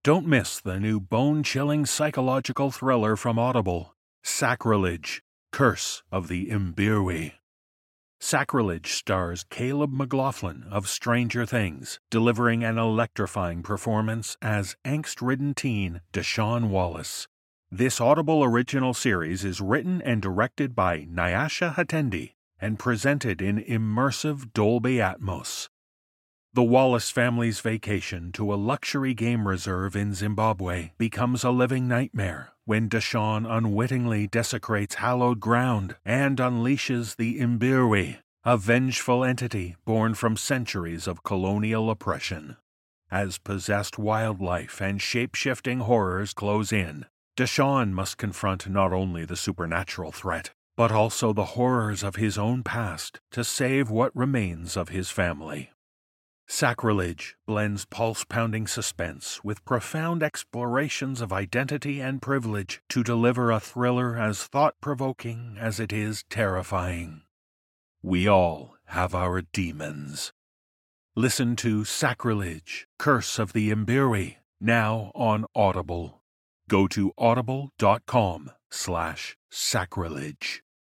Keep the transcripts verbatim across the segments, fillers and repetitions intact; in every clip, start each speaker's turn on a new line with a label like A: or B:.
A: Don't miss the new bone-chilling psychological thriller from Audible, Sacrilege, Curse of the Imbirwi. Sacrilege stars Caleb McLaughlin of Stranger Things, delivering an electrifying performance as angst-ridden teen Deshaun Wallace. This Audible original series is written and directed by Nyasha Hatendi and presented in immersive Dolby Atmos. The Wallace family's vacation to a luxury game reserve in Zimbabwe becomes a living nightmare when Deshaun unwittingly desecrates hallowed ground and unleashes the Imbirwi, a vengeful entity born from centuries of colonial oppression. As possessed wildlife and shape-shifting horrors close in, Deshaun must confront not only the supernatural threat, but also the horrors of his own past to save what remains of his family. Sacrilege blends pulse-pounding suspense with profound explorations of identity and privilege to deliver a thriller as thought-provoking as it is terrifying. We all have our demons. Listen to Sacrilege, Curse of the Imbirwi, now on Audible. Go to audible.com slash sacrilege.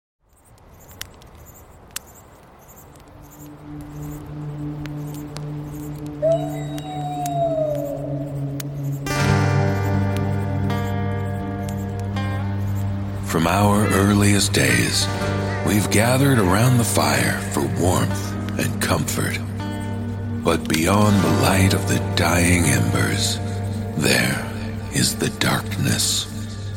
B: From our earliest days, we've gathered around the fire for warmth and comfort. But beyond the light of the dying embers, there is the darkness.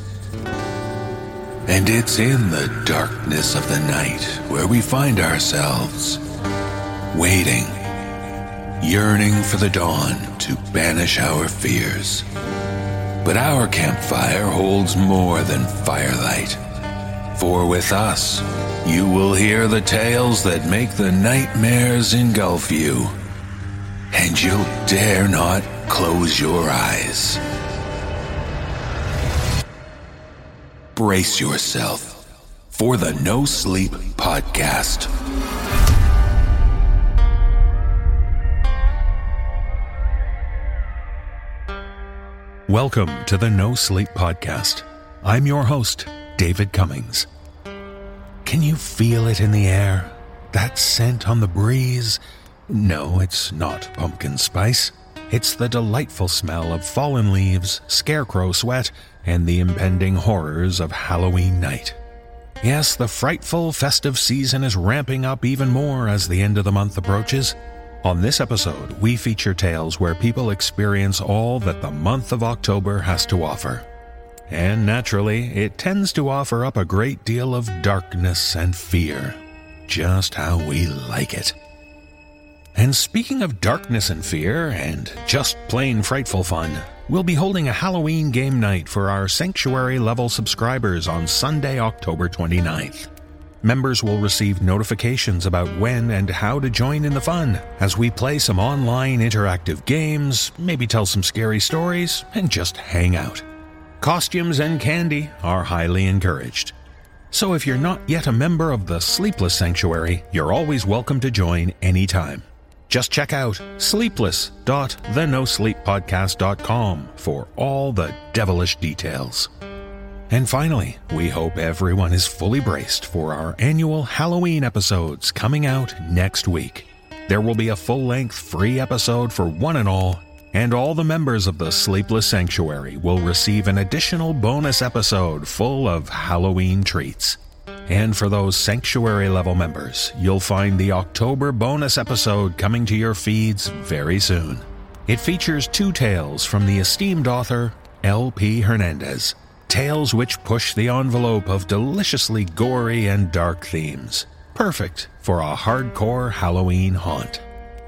B: And it's in the darkness of the night where we find ourselves, waiting, yearning for the dawn to banish our fears. But our campfire holds more than firelight. For with us, you will hear the tales that make the nightmares engulf you. And you'll dare not close your eyes. Brace yourself for the No Sleep Podcast.
A: Welcome to the No Sleep Podcast. I'm your host, David Cummings. Can you feel it in the air? That scent on the breeze? No, it's not pumpkin spice. It's the delightful smell of fallen leaves, scarecrow sweat, and the impending horrors of Halloween night. Yes, the frightful festive season is ramping up even more as the end of the month approaches. On this episode, we feature tales where people experience all that the month of October has to offer. And naturally, it tends to offer up a great deal of darkness and fear. Just how we like it. And speaking of darkness and fear, and just plain frightful fun, we'll be holding a Halloween game night for our Sanctuary level subscribers on Sunday, October twenty-ninth. Members will receive notifications about when and how to join in the fun as we play some online interactive games, maybe tell some scary stories, and just hang out. Costumes and candy are highly encouraged. So if you're not yet a member of the Sleepless Sanctuary, you're always welcome to join anytime. Just check out sleepless dot the no sleep podcast dot com for all the devilish details. And finally, we hope everyone is fully braced for our annual Halloween episodes coming out next week. There will be a full-length free episode for one and all, and all the members of the Sleepless Sanctuary will receive an additional bonus episode full of Halloween treats. And for those Sanctuary-level members, you'll find the October bonus episode coming to your feeds very soon. It features two tales from the esteemed author L P Hernandez. Tales which push the envelope of deliciously gory and dark themes. Perfect for a hardcore Halloween haunt.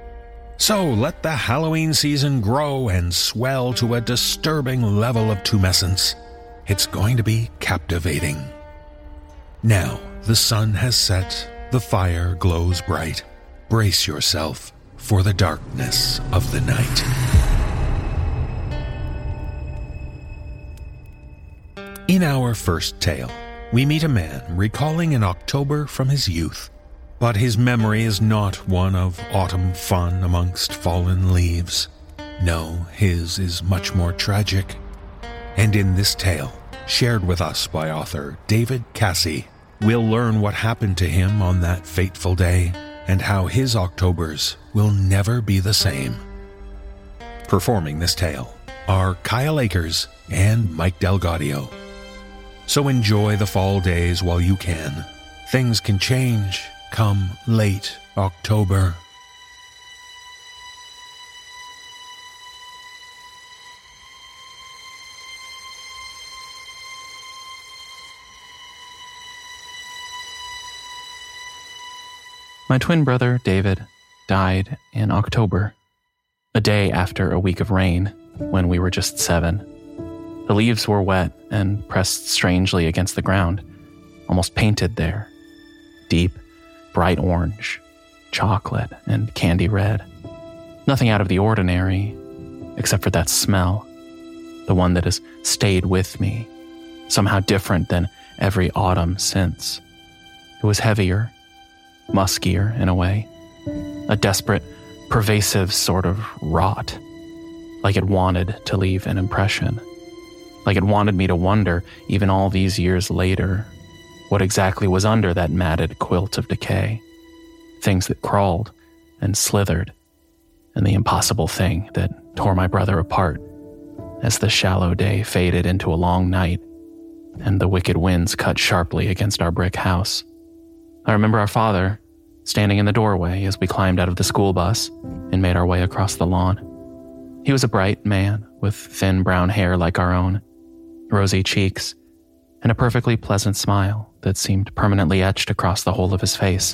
A: So let the Halloween season grow and swell to a disturbing level of tumescence. It's going to be captivating. Now, the sun has set, the fire glows bright. Brace yourself for the darkness of the night. In our first tale, we meet a man recalling an October from his youth. But his memory is not one of autumn fun amongst fallen leaves. No, his is much more tragic. And in this tale, shared with us by author David Cassie, we'll learn what happened to him on that fateful day and how his Octobers will never be the same. Performing this tale are Kyle Akers and Mike Delgadio. So enjoy the fall days while you can. Things can change come late October.
C: My twin brother, David, died in October, a day after a week of rain when we were just seven. The leaves were wet and pressed strangely against the ground, almost painted there. Deep, bright orange, chocolate, and candy red. Nothing out of the ordinary, except for that smell, the one that has stayed with me, somehow different than every autumn since. It was heavier, muskier in a way, a desperate, pervasive sort of rot, like it wanted to leave an impression, like it wanted me to wonder, even all these years later, what exactly was under that matted quilt of decay, things that crawled and slithered, and the impossible thing that tore my brother apart as the shallow day faded into a long night and the wicked winds cut sharply against our brick house. I remember our father standing in the doorway as we climbed out of the school bus and made our way across the lawn. He was a bright man with thin brown hair like our own, rosy cheeks, and a perfectly pleasant smile that seemed permanently etched across the whole of his face,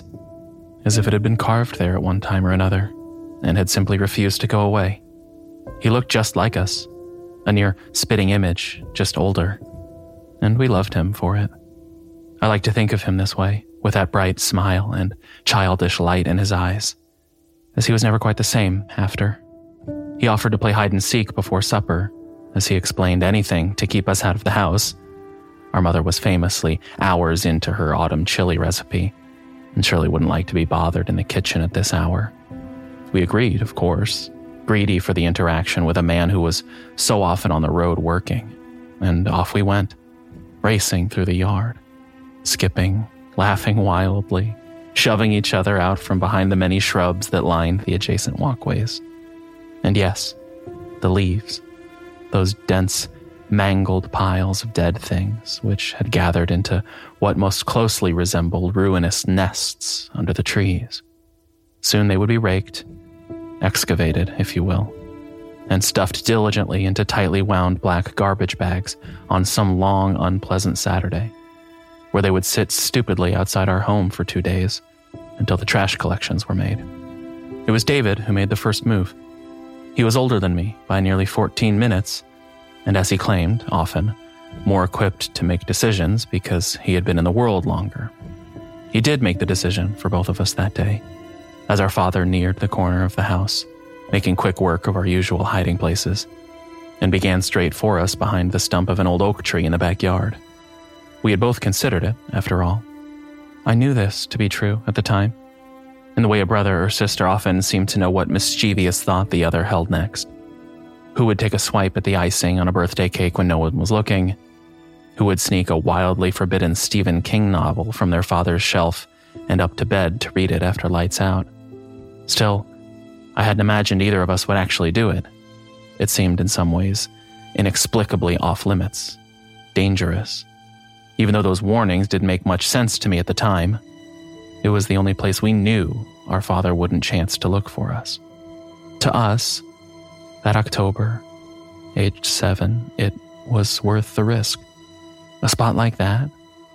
C: as if it had been carved there at one time or another and had simply refused to go away. He looked just like us, a near spitting image, just older, and we loved him for it. I like to think of him this way, with that bright smile and childish light in his eyes, as he was never quite the same after. He offered to play hide and seek before supper, as he explained anything to keep us out of the house. Our mother was famously hours into her autumn chili recipe, and Shirley wouldn't like to be bothered in the kitchen at this hour. We agreed, of course, greedy for the interaction with a man who was so often on the road working, and off we went, racing through the yard, skipping, laughing wildly, shoving each other out from behind the many shrubs that lined the adjacent walkways. And yes, the leaves, those dense, mangled piles of dead things which had gathered into what most closely resembled ruinous nests under the trees. Soon they would be raked, excavated, if you will, and stuffed diligently into tightly wound black garbage bags on some long, unpleasant Saturday, where they would sit stupidly outside our home for two days until the trash collections were made. It was David who made the first move. He was older than me by nearly fourteen minutes, and as he claimed, often, more equipped to make decisions because he had been in the world longer. He did make the decision for both of us that day, as our father neared the corner of the house, making quick work of our usual hiding places, and began straight for us behind the stump of an old oak tree in the backyard. We had both considered it, after all. I knew this to be true at the time, in the way a brother or sister often seemed to know what mischievous thought the other held next. Who would take a swipe at the icing on a birthday cake when no one was looking? Who would sneak a wildly forbidden Stephen King novel from their father's shelf and up to bed to read it after lights out? Still, I hadn't imagined either of us would actually do it. It seemed in some ways inexplicably off limits, dangerous. Even though those warnings didn't make much sense to me at the time, it was the only place we knew our father wouldn't chance to look for us. To us, that October, aged seven, it was worth the risk. A spot like that,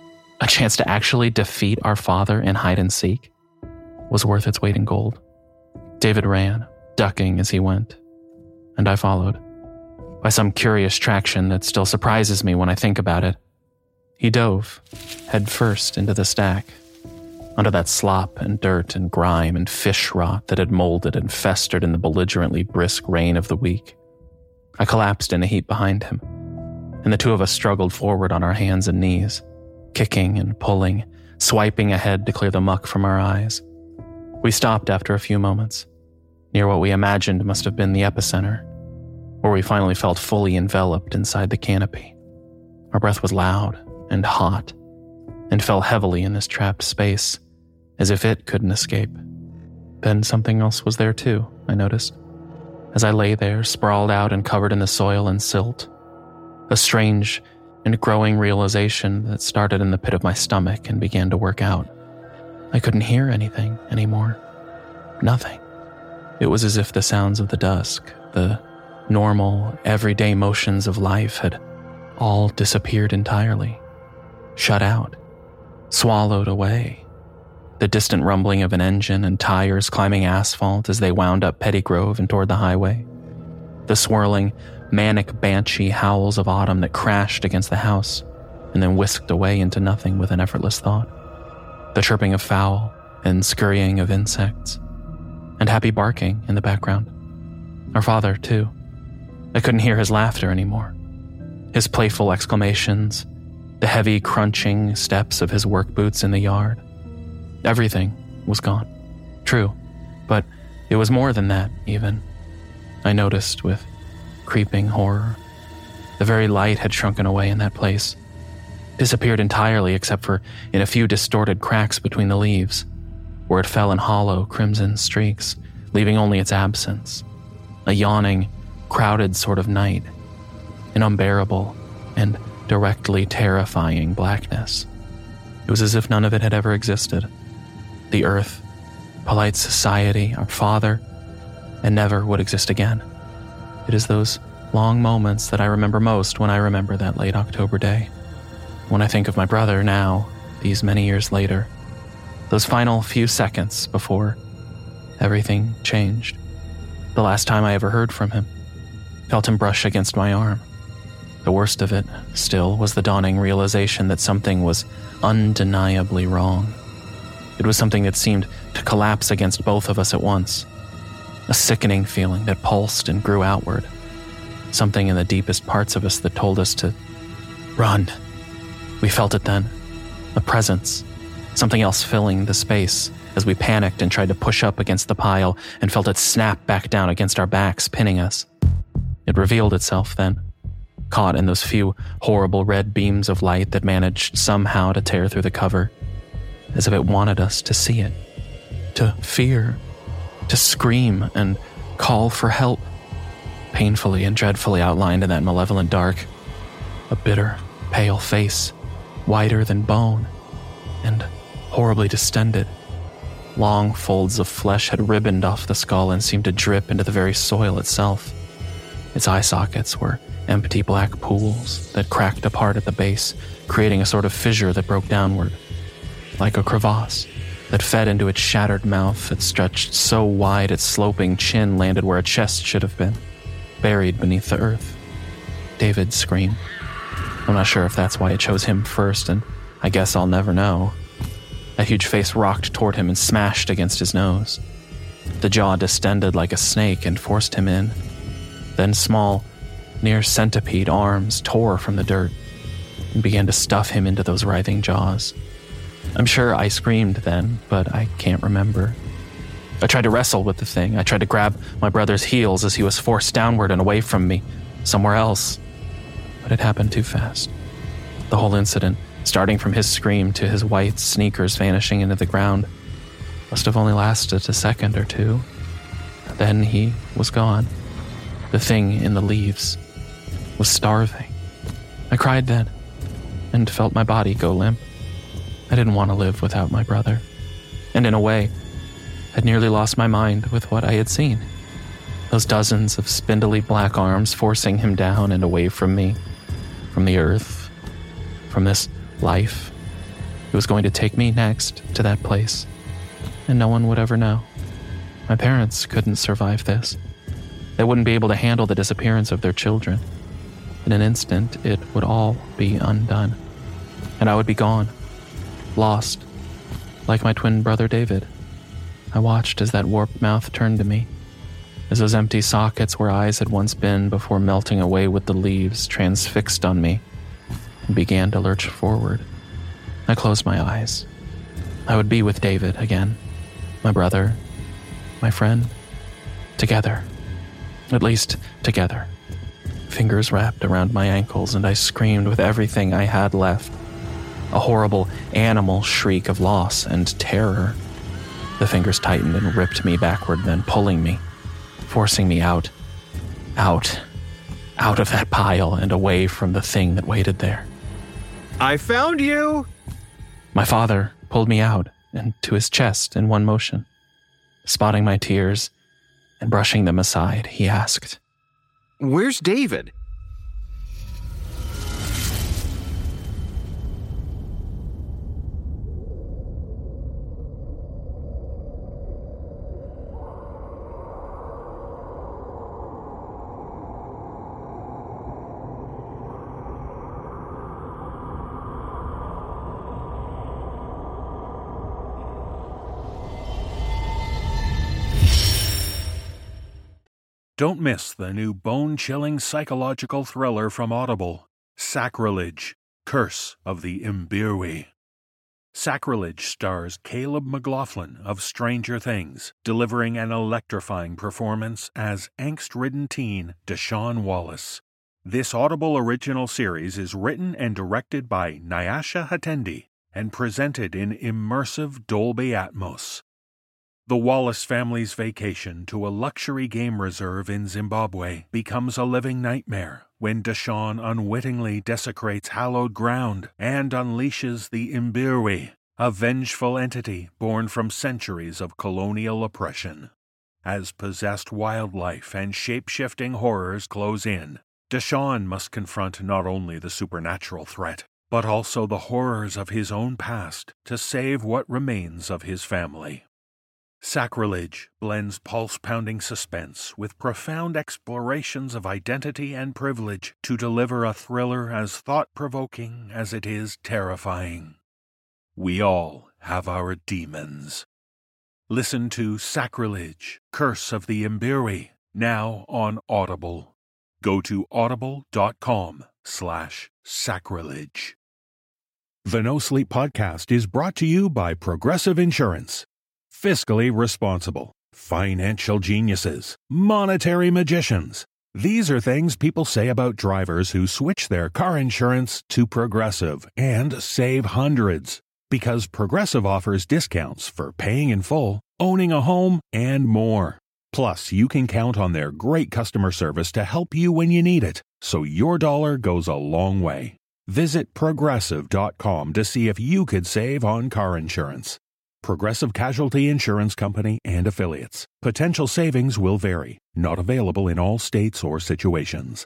C: a chance to actually defeat our father in hide and seek, was worth its weight in gold. David ran, ducking as he went, and I followed. By some curious traction that still surprises me when I think about it, he dove, head first, into the stack, under that slop and dirt and grime and fish rot that had molded and festered in the belligerently brisk rain of the week. I collapsed in a heap behind him, and the two of us struggled forward on our hands and knees, kicking and pulling, swiping ahead to clear the muck from our eyes. We stopped after a few moments, near what we imagined must have been the epicenter, where we finally felt fully enveloped inside the canopy. Our breath was loud and hot, and fell heavily in this trapped space, as if it couldn't escape. Then something else was there too, I noticed, as I lay there, sprawled out and covered in the soil and silt. A strange and growing realization that started in the pit of my stomach and began to work out. I couldn't hear anything anymore. Nothing. It was as if the sounds of the dusk, the normal, everyday motions of life had all disappeared entirely, shut out, swallowed away. The distant rumbling of an engine and tires climbing asphalt as they wound up Petty Grove and toward the highway. The swirling, manic banshee howls of autumn that crashed against the house and then whisked away into nothing with an effortless thought. The chirping of fowl and scurrying of insects, and happy barking in the background. Our father, too. I couldn't hear his laughter anymore. His playful exclamations, the heavy crunching steps of his work boots in the yard. Everything was gone. True, but it was more than that, even. I noticed with creeping horror. The very light had shrunken away in that place, disappeared entirely except for in a few distorted cracks between the leaves, where it fell in hollow crimson streaks, leaving only its absence. A yawning, crowded sort of night, an unbearable and directly terrifying blackness. It was as if none of it had ever existed. The earth, polite society, our father, and never would exist again. It is those long moments that I remember most when I remember that late October day. When I think of my brother now, these many years later, those final few seconds before everything changed. The last time I ever heard from him, felt him brush against my arm. The worst of it, still, was the dawning realization that something was undeniably wrong. It was something that seemed to collapse against both of us at once. A sickening feeling that pulsed and grew outward. Something in the deepest parts of us that told us to run. We felt it then. A presence. Something else filling the space as we panicked and tried to push up against the pile and felt it snap back down against our backs, pinning us. It revealed itself then, caught in those few horrible red beams of light that managed somehow to tear through the cover, as if it wanted us to see it, to fear, to scream and call for help, painfully and dreadfully outlined in that malevolent dark. A bitter, pale face, whiter than bone, and horribly distended. Long folds of flesh had ribboned off the skull and seemed to drip into the very soil itself. Its eye sockets were empty black pools that cracked apart at the base, creating a sort of fissure that broke downward, like a crevasse that fed into its shattered mouth that stretched so wide its sloping chin landed where a chest should have been, buried beneath the earth. David screamed. I'm not sure if that's why it chose him first, and I guess I'll never know. That huge face rocked toward him and smashed against his nose. The jaw distended like a snake and forced him in. Then small, near centipede arms tore from the dirt and began to stuff him into those writhing jaws. I'm sure I screamed then, but I can't remember. I tried to wrestle with the thing. I tried to grab my brother's heels as he was forced downward and away from me, somewhere else. But it happened too fast. The whole incident, starting from his scream to his white sneakers vanishing into the ground, must have only lasted a second or two. Then he was gone. The thing in the leaves was starving. I cried then, and felt my body go limp. I didn't want to live without my brother. And in a way, I'd nearly lost my mind with what I had seen. Those dozens of spindly black arms forcing him down and away from me, from the earth, from this life. It was going to take me next to that place, and no one would ever know. My parents couldn't survive this. They wouldn't be able to handle the disappearance of their children. In an instant, it would all be undone, and I would be gone, lost, like my twin brother David. I watched as that warped mouth turned to me, as those empty sockets where eyes had once been before melting away with the leaves transfixed on me and began to lurch forward. I closed my eyes. I would be with David again, my brother, my friend, together. At least together. fingers wrapped around my ankles, and I screamed with everything I had left. A horrible animal shriek of loss and terror. The fingers tightened and ripped me backward, then pulling me, forcing me out, out, out of that pile and away from the thing that waited there.
D: I found you!
C: My father pulled me out and to his chest in one motion. Spotting my tears and brushing them aside, he asked,
D: Where's David?
A: Don't miss the new bone-chilling psychological thriller from Audible, Sacrilege, Curse of the Imbirwi. Sacrilege stars Caleb McLaughlin of Stranger Things, delivering an electrifying performance as angst-ridden teen Deshaun Wallace. This Audible original series is written and directed by Nyasha Hatendi and presented in immersive Dolby Atmos. The Wallace family's vacation to a luxury game reserve in Zimbabwe becomes a living nightmare when Deshaun unwittingly desecrates hallowed ground and unleashes the Imbirwi, a vengeful entity born from centuries of colonial oppression. As possessed wildlife and shape-shifting horrors close in, Deshaun must confront not only the supernatural threat, but also the horrors of his own past to save what remains of his family. Sacrilege blends pulse-pounding suspense with profound explorations of identity and privilege to deliver a thriller as thought-provoking as it is terrifying. We all have our demons. Listen to Sacrilege, Curse of the Imbirwi, now on Audible. Go to audible.com slash sacrilege. The No Sleep Podcast is brought to you by Progressive Insurance. Fiscally responsible, financial geniuses, monetary magicians. These are things people say about drivers who switch their car insurance to Progressive and save hundreds. Because Progressive offers discounts for paying in full, owning a home, and more. Plus, you can count on their great customer service to help you when you need it, so your dollar goes a long way. Visit progressive dot com to see if you could save on car insurance. Progressive Casualty Insurance Company and Affiliates. Potential savings will vary. Not available in all states or situations.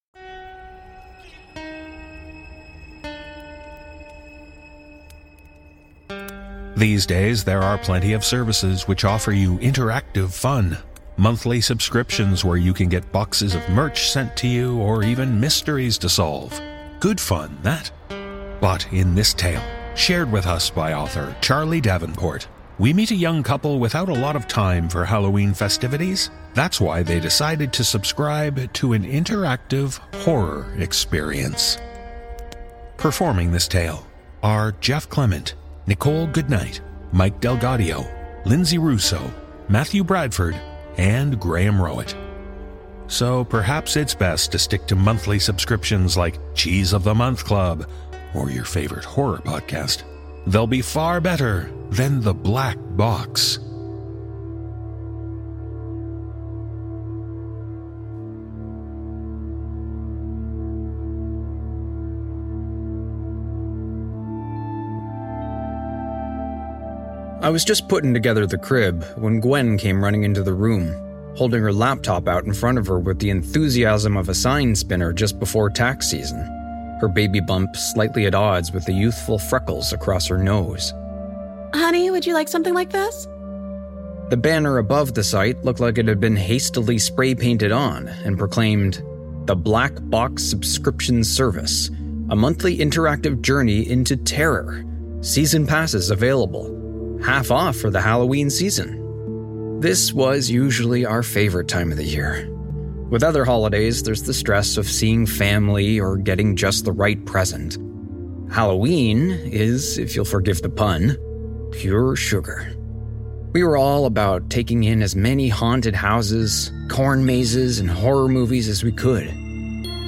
A: These days, there are plenty of services which offer you interactive fun. Monthly subscriptions where you can get boxes of merch sent to you or even mysteries to solve. Good fun, that. But in this tale, shared with us by author Charlie Davenport, we meet a young couple without a lot of time for Halloween festivities. That's why they decided to subscribe to an interactive horror experience. Performing this tale are Jeff Clement, Nicole Goodnight, Mike Delgadio, Lindsay Russo, Matthew Bradford, and Graham Rowett. So perhaps it's best to stick to monthly subscriptions like Cheese of the Month Club or your favorite horror podcast. They'll be far better than the Black Box.
E: I was just putting together the crib when Gwen came running into the room, holding her laptop out in front of her with the enthusiasm of a sign spinner just before tax season, her baby bump slightly at odds with the youthful freckles across her nose.
F: Honey, would you like something like this?
E: The banner above the site looked like it had been hastily spray-painted on and proclaimed, "The Black Box Subscription Service, a monthly interactive journey into terror. Season passes available. Half off for the Halloween season." This was usually our favorite time of the year. With other holidays, there's the stress of seeing family or getting just the right present. Halloween is, if you'll forgive the pun, pure sugar. We were all about taking in as many haunted houses, corn mazes, and horror movies as we could.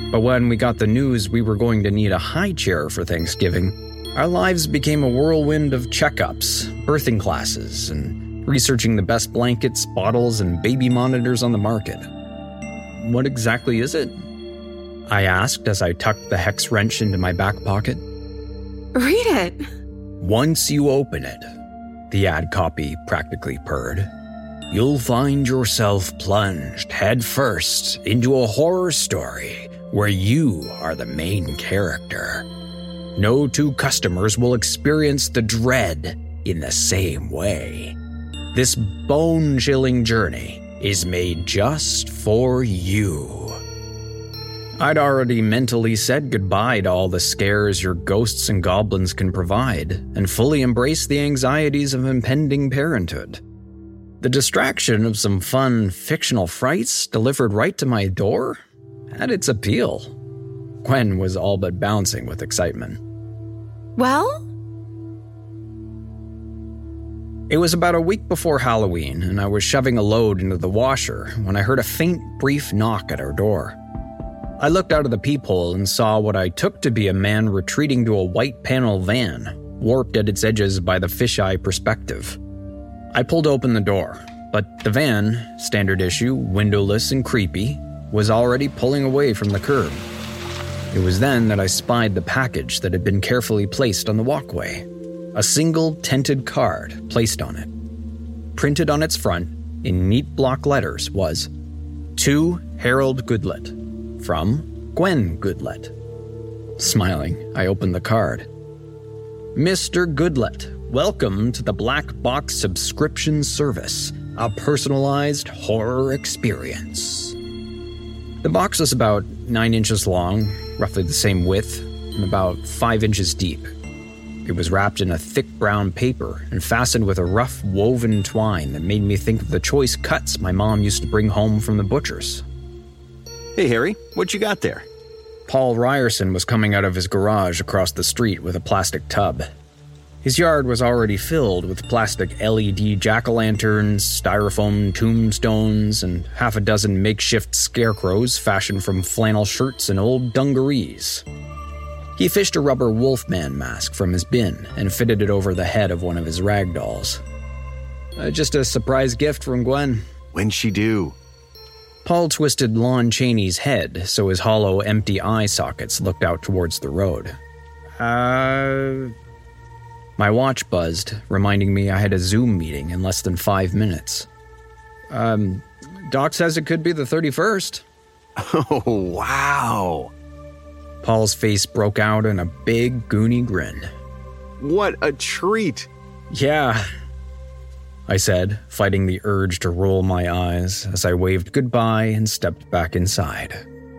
E: But when we got the news we were going to need a high chair for Thanksgiving, our lives became a whirlwind of checkups, birthing classes, and researching the best blankets, bottles, and baby monitors on the market. What exactly is it? I asked as I tucked the hex wrench into my back pocket.
F: Read it.
E: Once you open it, the ad copy practically purred, you'll find yourself plunged headfirst into a horror story where you are the main character. No two customers will experience the dread in the same way. This bone-chilling journey is made just for you. I'd already mentally said goodbye to all the scares your ghosts and goblins can provide, and fully embraced the anxieties of impending parenthood. The distraction of some fun, fictional frights delivered right to my door had its appeal. Gwen was all but bouncing with excitement.
F: Well?
E: It was about a week before Halloween, and I was shoving a load into the washer when I heard a faint, brief knock at our door. I looked out of the peephole and saw what I took to be a man retreating to a white panel van, warped at its edges by the fisheye perspective. I pulled open the door, but the van, standard issue, windowless and creepy, was already pulling away from the curb. It was then that I spied the package that had been carefully placed on the walkway. A single tinted card placed on it. Printed on its front, in neat block letters, was, To Harold Goodlet, from Gwen Goodlet. Smiling, I opened the card. Mister Goodlet, welcome to the Black Box Subscription Service, a personalized horror experience. The box was about nine inches long, roughly the same width, and about five inches deep. It was wrapped in a thick brown paper and fastened with a rough woven twine that made me think of the choice cuts my mom used to bring home from the butcher's.
D: Hey, Harry, what you got there?
E: Paul Ryerson was coming out of his garage across the street with a plastic tub. His yard was already filled with plastic L E D jack-o'-lanterns, styrofoam tombstones, and half a dozen makeshift scarecrows fashioned from flannel shirts and old dungarees. He fished a rubber Wolfman mask from his bin and fitted it over the head of one of his rag dolls. Uh, just a surprise gift from Gwen.
D: When'd she do?
E: Paul twisted Lon Chaney's head so his hollow, empty eye sockets looked out towards the road. Uh... My watch buzzed, reminding me I had a Zoom meeting in less than five minutes. Um, Doc says it could be the thirty-first.
D: Oh, wow.
E: Paul's face broke out in a big, goony grin.
D: What a treat.
E: Yeah, I said, fighting the urge to roll my eyes as I waved goodbye and stepped back inside.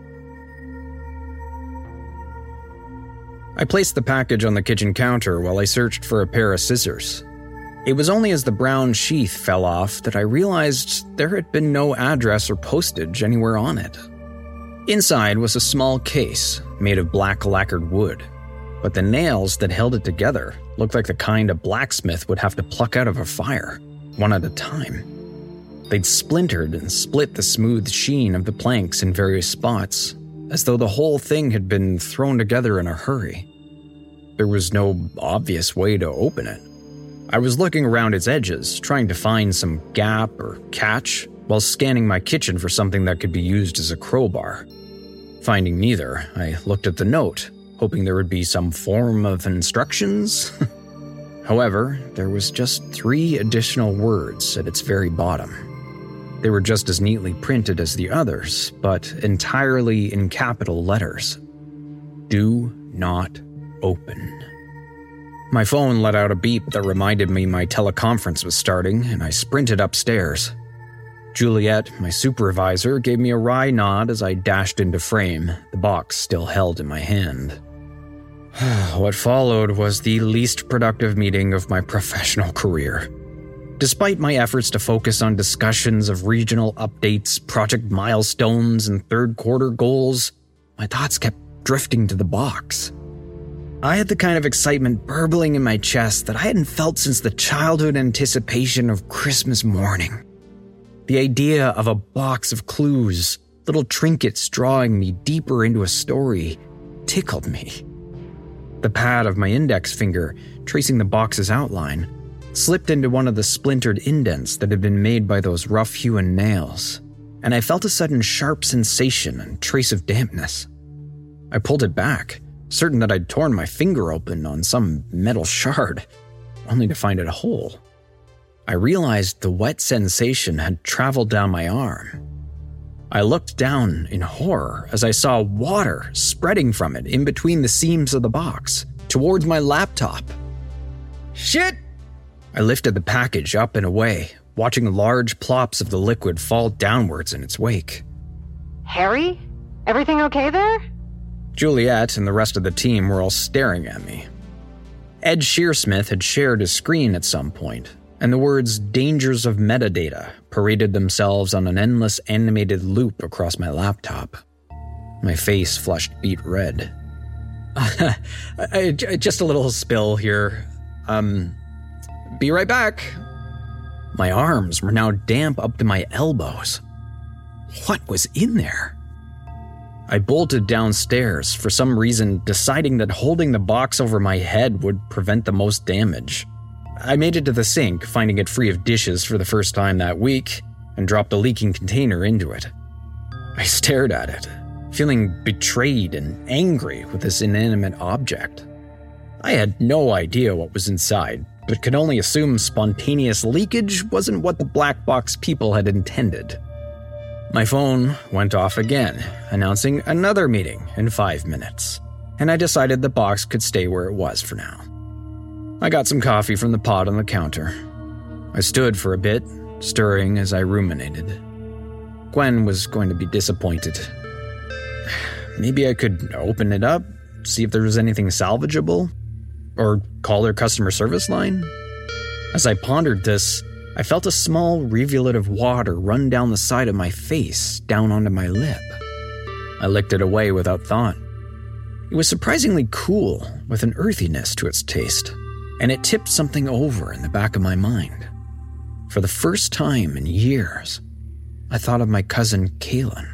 E: I placed the package on the kitchen counter while I searched for a pair of scissors. It was only as the brown sheath fell off that I realized there had been no address or postage anywhere on it. Inside was a small case made of black lacquered wood, but the nails that held it together looked like the kind a blacksmith would have to pluck out of a fire, one at a time. They'd splintered and split the smooth sheen of the planks in various spots, as though the whole thing had been thrown together in a hurry. There was no obvious way to open it. I was looking around its edges, trying to find some gap or catch, while scanning my kitchen for something that could be used as a crowbar. Finding neither, I looked at the note, hoping there would be some form of instructions. However, there was just three additional words at its very bottom. They were just as neatly printed as the others, but entirely in capital letters. Do not open. My phone let out a beep that reminded me my teleconference was starting, and I sprinted upstairs. Juliet, my supervisor, gave me a wry nod as I dashed into frame, the box still held in my hand. What followed was the least productive meeting of my professional career. Despite my efforts to focus on discussions of regional updates, project milestones, and third quarter goals, my thoughts kept drifting to the box. I had the kind of excitement burbling in my chest that I hadn't felt since the childhood anticipation of Christmas morning. The idea of a box of clues, little trinkets drawing me deeper into a story, tickled me. The pad of my index finger, tracing the box's outline, slipped into one of the splintered indents that had been made by those rough-hewn nails, and I felt a sudden sharp sensation and trace of dampness. I pulled it back, certain that I'd torn my finger open on some metal shard, only to find it whole. I realized the wet sensation had traveled down my arm. I looked down in horror as I saw water spreading from it in between the seams of the box, towards my laptop. Shit! I lifted the package up and away, watching large plops of the liquid fall downwards in its wake.
G: Harry? Everything okay there?
E: Juliet and the rest of the team were all staring at me. Ed Shearsmith had shared his screen at some point, and the words "dangers of metadata" paraded themselves on an endless animated loop across my laptop. My face flushed beet red. Just a little spill here. Um, be right back. My arms were now damp up to my elbows. What was in there? I bolted downstairs, for some reason deciding that holding the box over my head would prevent the most damage. I made it to the sink, finding it free of dishes for the first time that week, and dropped a leaking container into it. I stared at it, feeling betrayed and angry with this inanimate object. I had no idea what was inside, but could only assume spontaneous leakage wasn't what the black box people had intended. My phone went off again, announcing another meeting in five minutes, and I decided the box could stay where it was for now. I got some coffee from the pot on the counter. I stood for a bit, stirring as I ruminated. Gwen was going to be disappointed. Maybe I could open it up, see if there was anything salvageable, or call their customer service line. As I pondered this, I felt a small rivulet of water run down the side of my face, down onto my lip. I licked it away without thought. It was surprisingly cool, with an earthiness to its taste, and it tipped something over in the back of my mind. For the first time in years, I thought of my cousin Kaylin.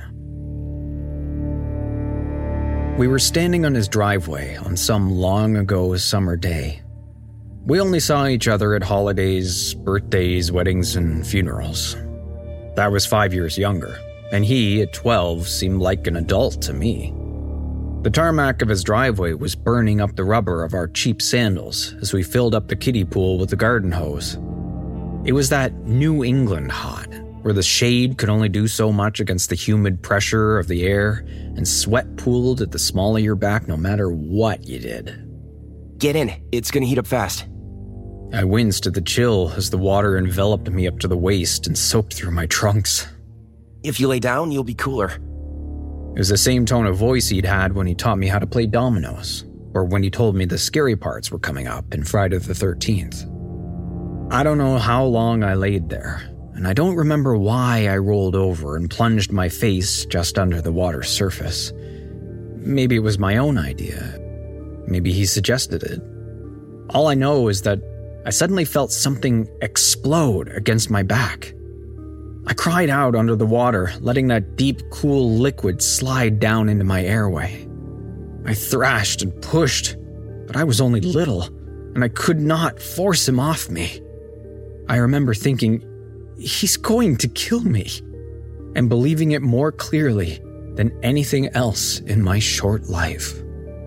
E: We were standing on his driveway on some long-ago summer day. We only saw each other at holidays, birthdays, weddings, and funerals. I was five years younger, and he, at twelve, seemed like an adult to me. The tarmac of his driveway was burning up the rubber of our cheap sandals as we filled up the kiddie pool with the garden hose. It was that New England hot, where the shade could only do so much against the humid pressure of the air, and sweat pooled at the small of your back no matter what you did.
H: Get in, it's gonna heat up fast.
E: I winced at the chill as the water enveloped me up to the waist and soaked through my trunks.
H: If you lay down, you'll be cooler.
E: It was the same tone of voice he'd had when he taught me how to play dominoes, or when he told me the scary parts were coming up in Friday the thirteenth. I don't know how long I laid there, and I don't remember why I rolled over and plunged my face just under the water's surface. Maybe it was my own idea. Maybe he suggested it. All I know is that I suddenly felt something explode against my back. I cried out under the water, letting that deep, cool liquid slide down into my airway. I thrashed and pushed, but I was only little, and I could not force him off me. I remember thinking, he's going to kill me, and believing it more clearly than anything else in my short life.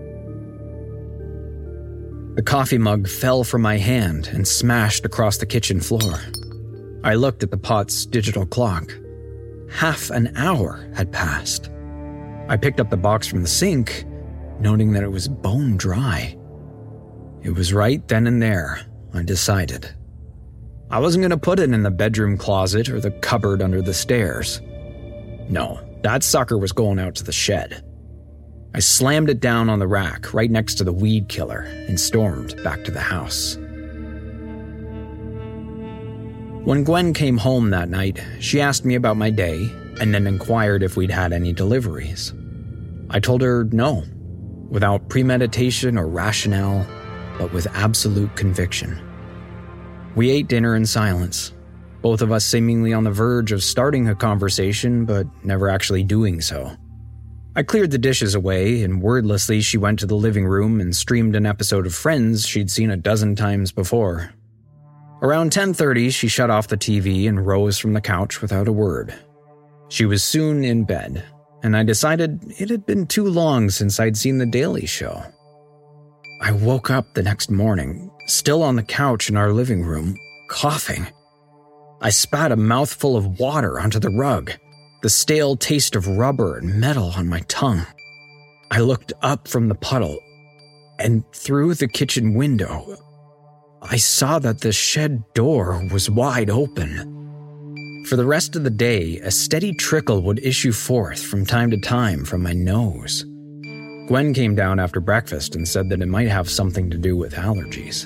E: The coffee mug fell from my hand and smashed across the kitchen floor. I looked at the pot's digital clock. Half an hour had passed. I picked up the box from the sink, noting that it was bone dry. It was right then and there, I decided. I wasn't going to put it in the bedroom closet or the cupboard under the stairs. No, that sucker was going out to the shed. I slammed it down on the rack right next to the weed killer and stormed back to the house. When Gwen came home that night, she asked me about my day and then inquired if we'd had any deliveries. I told her no, without premeditation or rationale, but with absolute conviction. We ate dinner in silence. both of us seemingly on the verge of starting a conversation, but never actually doing so. I cleared the dishes away, and wordlessly she went to the living room and streamed an episode of Friends she'd seen a dozen times before. Around ten thirty, she shut off the T V and rose from the couch without a word. She was soon in bed, and I decided it had been too long since I'd seen The Daily Show. I woke up the next morning, still on the couch in our living room, coughing. I spat a mouthful of water onto the rug, the stale taste of rubber and metal on my tongue. I looked up from the puddle, and through the kitchen window, I saw that the shed door was wide open. For the rest of the day, a steady trickle would issue forth from time to time from my nose. Gwen came down after breakfast and said that it might have something to do with allergies.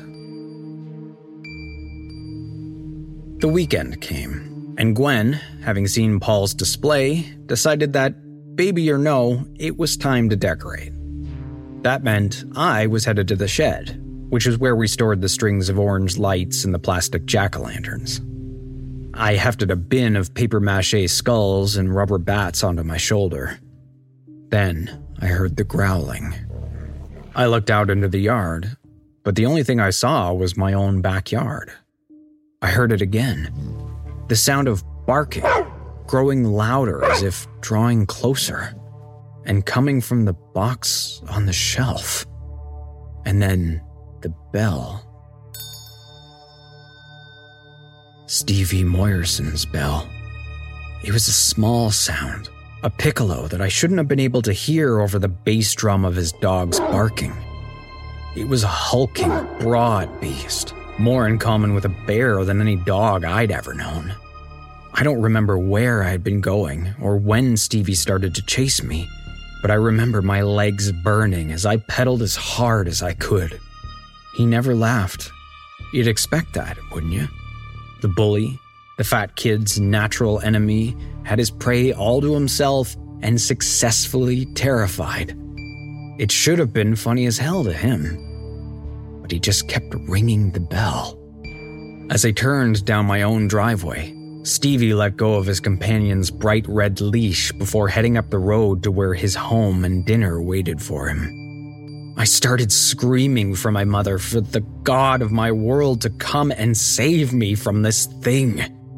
E: The weekend came, and Gwen, having seen Paul's display, decided that, baby or no, it was time to decorate. That meant I was headed to the shed, which is where we stored the strings of orange lights and the plastic jack-o'-lanterns. I hefted a bin of papier-mâché skulls and rubber bats onto my shoulder. Then I heard the growling. I looked out into the yard, but the only thing I saw was my own backyard. I heard it again. The sound of barking, growing louder as if drawing closer, and coming from the box on the shelf. And then the bell. Stevie Moyerson's bell. It was a small sound, a piccolo that I shouldn't have been able to hear over the bass drum of his dog's barking. It was a hulking, broad beast, more in common with a bear than any dog I'd ever known. I don't remember where I had been going or when Stevie started to chase me, but I remember my legs burning as I pedaled as hard as I could. He never laughed. You'd expect that, wouldn't you? The bully, the fat kid's natural enemy, had his prey all to himself and successfully terrified. It should have been funny as hell to him, but he just kept ringing the bell. As I turned down my own driveway, Stevie let go of his companion's bright red leash before heading up the road to where his home and dinner waited for him. I started screaming for my mother, for the God of my world to come and save me from this thing.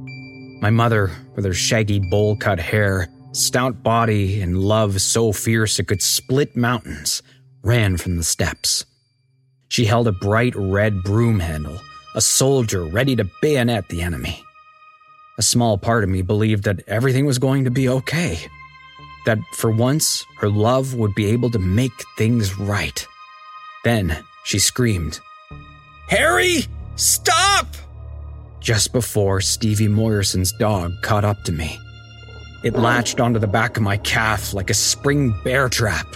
E: My mother, with her shaggy bowl-cut hair, stout body, and love so fierce it could split mountains, ran from the steps. She held a bright red broom handle, a soldier ready to bayonet the enemy. A small part of me believed that everything was going to be okay. That for once, her love would be able to make things right. Then she screamed, "Harry, stop!" just before Stevie Moyerson's dog caught up to me. It latched onto the back of my calf like a spring bear trap.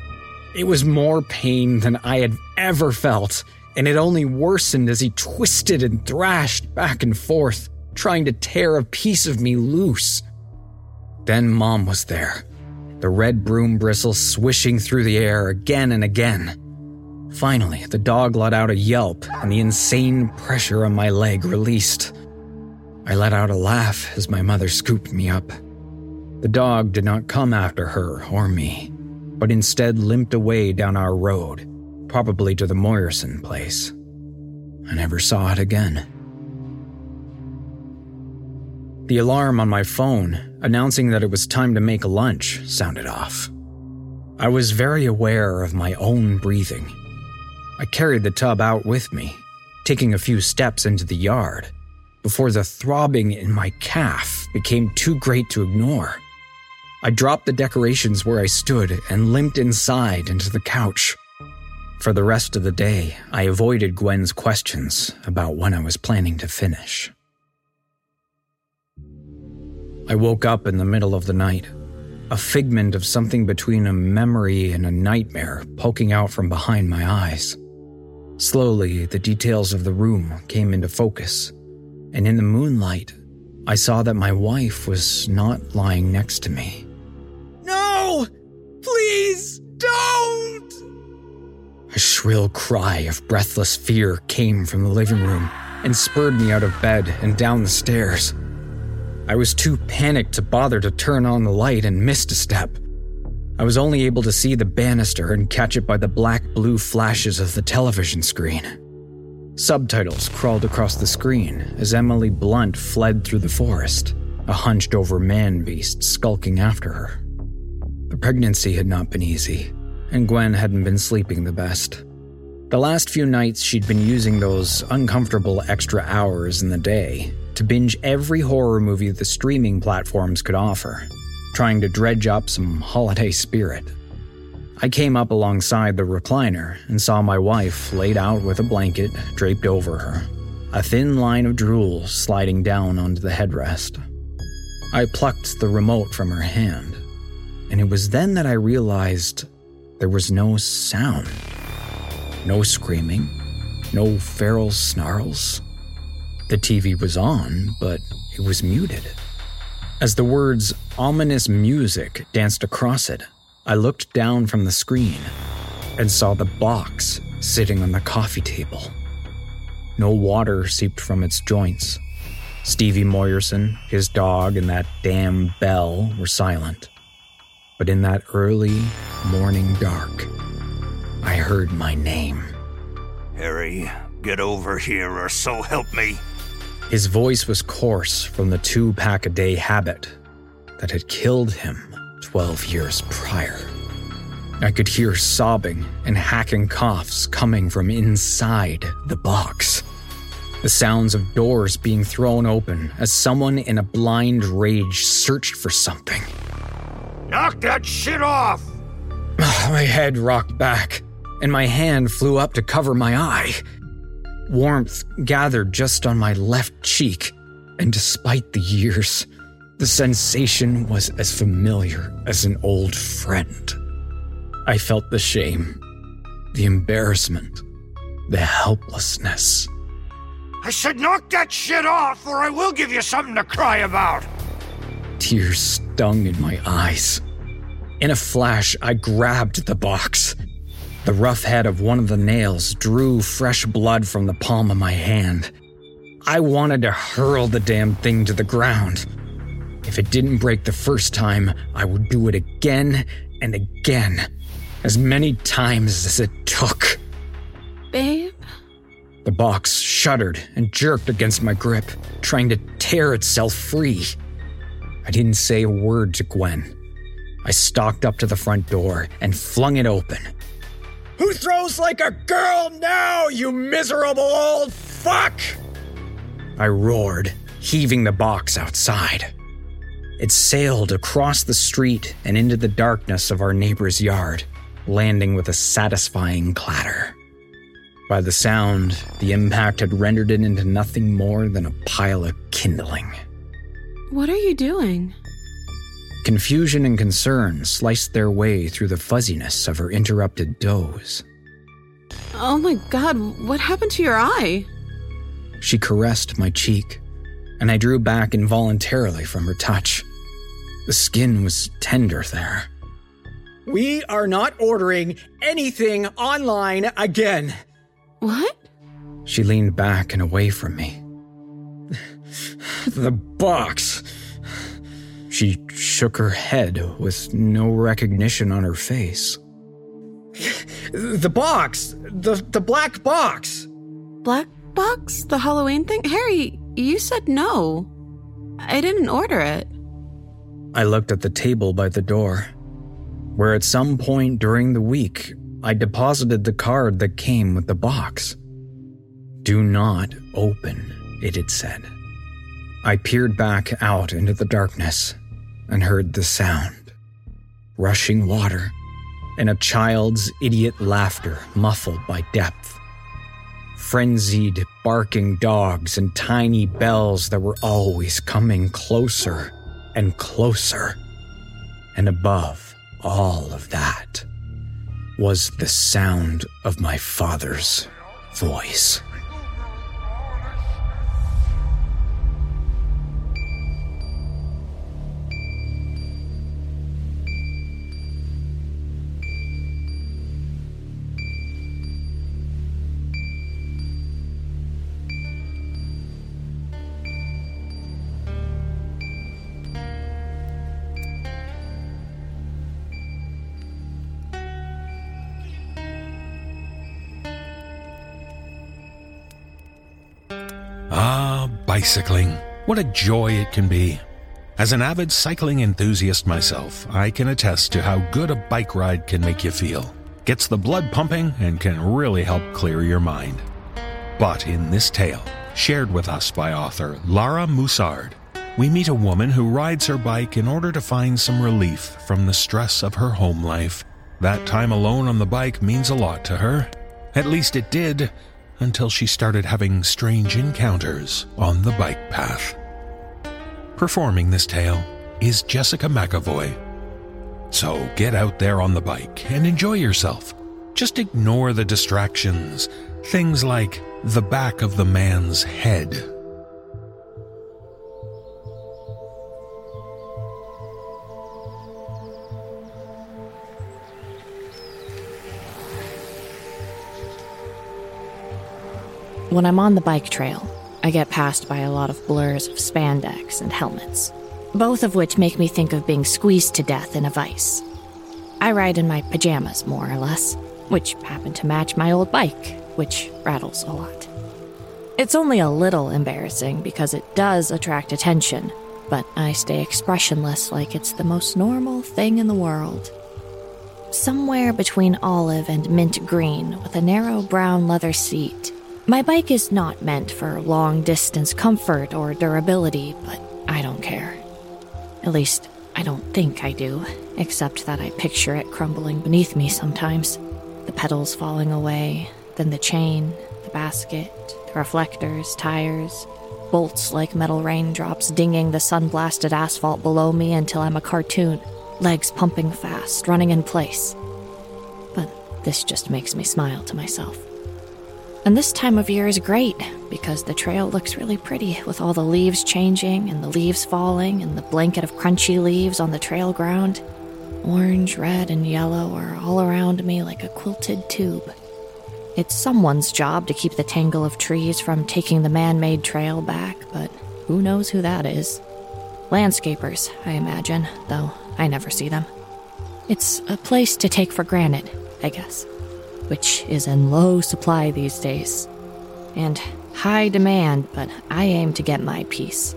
E: It was more pain than I had ever felt, and it only worsened as he twisted and thrashed back and forth, trying to tear a piece of me loose. Then Mom was there, the red broom bristles swishing through the air again and again. Finally, the dog let out a yelp, and the insane pressure on my leg released. I let out a laugh as my mother scooped me up. The dog did not come after her or me, but instead limped away down our road, probably to the Moyerson place. I never saw it again. The alarm on my phone, announcing that it was time to make lunch, sounded off. I was very aware of my own breathing. I carried the tub out with me, taking a few steps into the yard, before the throbbing in my calf became too great to ignore. I dropped the decorations where I stood and limped inside into the couch. For the rest of the day, I avoided Gwen's questions about when I was planning to finish. I woke up in the middle of the night, a figment of something between a memory and a nightmare poking out from behind my eyes. Slowly, the details of the room came into focus, and in the moonlight, I saw that my wife was not lying next to me. "No! Please, don't!" A shrill cry of breathless fear came from the living room and spurred me out of bed and down the stairs. I was too panicked to bother to turn on the light and missed a step. I was only able to see the banister and catch it by the black-blue flashes of the television screen. Subtitles crawled across the screen as Emily Blunt fled through the forest, a hunched-over man-beast skulking after her. The pregnancy had not been easy, and Gwen hadn't been sleeping the best. The last few nights she'd been using those uncomfortable extra hours in the day to binge every horror movie the streaming platforms could offer, trying to dredge up some holiday spirit. I came up alongside the recliner and saw my wife laid out with a blanket draped over her, a thin line of drool sliding down onto the headrest. I plucked the remote from her hand, and it was then that I realized there was no sound. No screaming, no feral snarls. The T V was on, but it was muted. As the words ominous music danced across it, I looked down from the screen and saw the box sitting on the coffee table. No water seeped from its joints. Stevie Moyerson, his dog, and that damn bell were silent. But in that early morning dark, I heard my name.
I: Harry, get over here or so help me.
E: His voice was coarse from the two-pack-a-day habit that had killed him twelve years prior. I could hear sobbing and hacking coughs coming from inside the box. The sounds of doors being thrown open as someone in a blind rage searched for something.
I: Knock that shit off!
E: My head rocked back, and my hand flew up to cover my eye. Warmth gathered just on my left cheek, and despite the years, the sensation was as familiar as an old friend. I felt the shame, the embarrassment, the helplessness.
I: I said knock that shit off or I will give you something to cry about!
E: Tears stung in my eyes. In a flash, I grabbed the box. The rough head of one of the nails drew fresh blood from the palm of my hand. I wanted to hurl the damn thing to the ground. If it didn't break the first time, I would do it again and again, as many times as it took.
F: Babe?
E: The box shuddered and jerked against my grip, trying to tear itself free. I didn't say a word to Gwen. I stalked up to the front door and flung it open. "Who throws like a girl now, you miserable old fuck?" I roared, heaving the box outside. It sailed across the street and into the darkness of our neighbor's yard, landing with a satisfying clatter. By the sound, the impact had rendered it into nothing more than a pile of kindling.
F: What are you doing?
E: Confusion and concern sliced their way through the fuzziness of her interrupted doze.
F: Oh my God, what happened to your eye?
E: She caressed my cheek, and I drew back involuntarily from her touch. The skin was tender there. "We are not ordering anything online again."
F: What?
E: She leaned back and away from me. "The box." She shook her head with no recognition on her face. "The box! The, the black box!"
F: Black box? The Halloween thing? Harry, you said no. I didn't order it.
E: I looked at the table by the door, where at some point during the week, I deposited the card that came with the box. "Do not open," it had said. I peered back out into the darkness and heard the sound. Rushing water and a child's idiot laughter muffled by depth. Frenzied, barking dogs and tiny bells that were always coming closer and closer. And above all of that was the sound of my father's voice.
A: Ah, bicycling. What a joy it can be. As an avid cycling enthusiast myself, I can attest to how good a bike ride can make you feel. Gets the blood pumping and can really help clear your mind. But in this tale, shared with us by author Lara Moussard, we meet a woman who rides her bike in order to find some relief from the stress of her home life. That time alone on the bike means a lot to her. At least it did, until she started having strange encounters on the bike path. Performing this tale is Jessica McAvoy. So get out there on the bike and enjoy yourself. Just ignore the distractions, things like the back of the man's head.
J: When I'm on the bike trail, I get passed by a lot of blurs of spandex and helmets, both of which make me think of being squeezed to death in a vise. I ride in my pajamas, more or less, which happen to match my old bike, which rattles a lot. It's only a little embarrassing because it does attract attention, but I stay expressionless like it's the most normal thing in the world. Somewhere between olive and mint green with a narrow brown leather seat, my bike is not meant for long-distance comfort or durability, but I don't care. At least, I don't think I do, except that I picture it crumbling beneath me sometimes. The pedals falling away, then the chain, the basket, the reflectors, tires, bolts like metal raindrops dinging the sun-blasted asphalt below me until I'm a cartoon, legs pumping fast, running in place. But this just makes me smile to myself. And this time of year is great, because the trail looks really pretty, with all the leaves changing, and the leaves falling, and the blanket of crunchy leaves on the trail ground. Orange, red, and yellow are all around me like a quilted tube. It's someone's job to keep the tangle of trees from taking the man-made trail back, but who knows who that is? Landscapers, I imagine, though I never see them. It's a place to take for granted, I guess, which is in low supply these days. And high demand, but I aim to get my piece.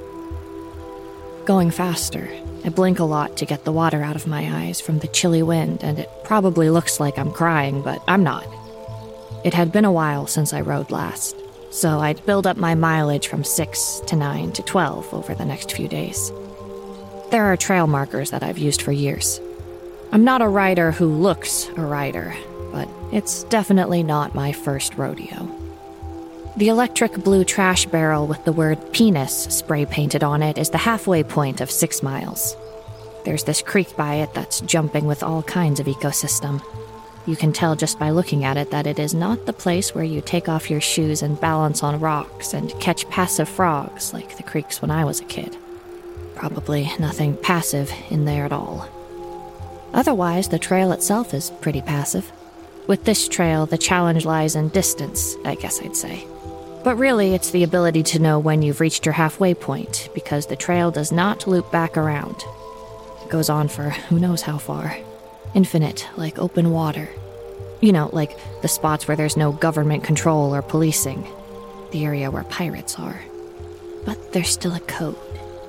J: Going faster, I blink a lot to get the water out of my eyes from the chilly wind, and it probably looks like I'm crying, but I'm not. It had been a while since I rode last, so I'd build up my mileage from six to nine to twelve over the next few days. There are trail markers that I've used for years. I'm not a rider who looks a rider, but it's definitely not my first rodeo. The electric blue trash barrel with the word penis spray painted on it is the halfway point of six miles. There's this creek by it that's jumping with all kinds of ecosystem. You can tell just by looking at it that it is not the place where you take off your shoes and balance on rocks and catch passive frogs like the creeks when I was a kid. Probably nothing passive in there at all. Otherwise, the trail itself is pretty passive. With this trail, the challenge lies in distance, I guess I'd say. But really, it's the ability to know when you've reached your halfway point, because the trail does not loop back around. It goes on for who knows how far. Infinite, like open water. You know, like the spots where there's no government control or policing. The area where pirates are. But there's still a code.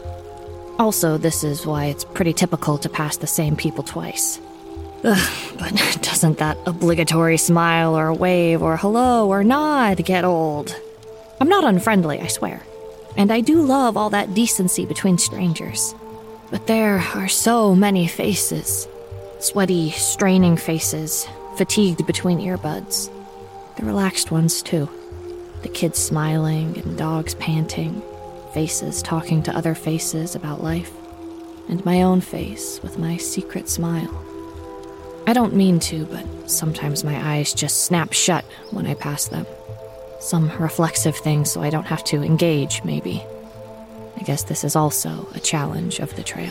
J: Also, this is why it's pretty typical to pass the same people twice. Ugh, but doesn't that obligatory smile or wave or hello or nod get old? I'm not unfriendly, I swear. And I do love all that decency between strangers. But there are so many faces. Sweaty, straining faces, fatigued between earbuds. The relaxed ones, too. The kids smiling and dogs panting. Faces talking to other faces about life. And my own face with my secret smile. I don't mean to, but sometimes my eyes just snap shut when I pass them. Some reflexive thing so I don't have to engage, maybe. I guess this is also a challenge of the trail.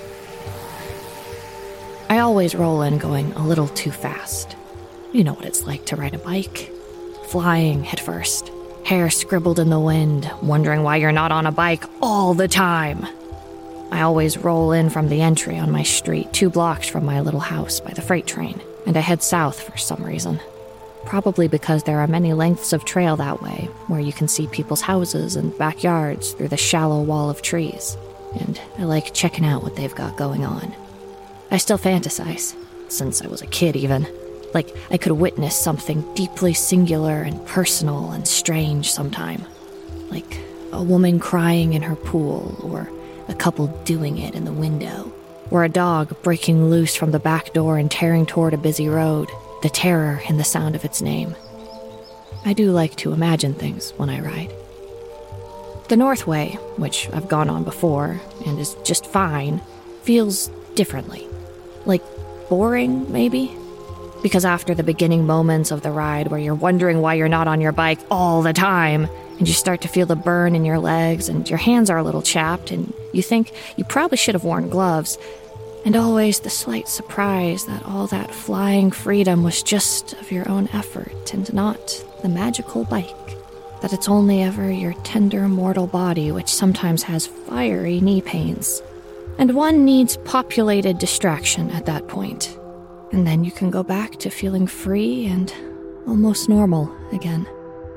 J: I always roll in going a little too fast. You know what it's like to ride a bike. Flying head first, hair scribbled in the wind, wondering why you're not on a bike all the time. I always roll in from the entry on my street, two blocks from my little house by the freight train, and I head south for some reason. probably because there are many lengths of trail that way, where you can see people's houses and backyards through the shallow wall of trees, and I like checking out what they've got going on. I still fantasize, since I was a kid even, like I could witness something deeply singular and personal and strange sometime, like a woman crying in her pool, or a couple doing it in the window, or a dog breaking loose from the back door and tearing toward a busy road, the terror in the sound of its name. I do like to imagine things when I ride. The North Way, which I've gone on before, and is just fine, feels differently. Like boring, maybe? Because after the beginning moments of the ride where you're wondering why you're not on your bike all the time, and you start to feel the burn in your legs, and your hands are a little chapped, and you think you probably should have worn gloves, and always the slight surprise that all that flying freedom was just of your own effort and not the magical bike, that it's only ever your tender mortal body which sometimes has fiery knee pains. And one needs populated distraction at that point, and then you can go back to feeling free and almost normal again.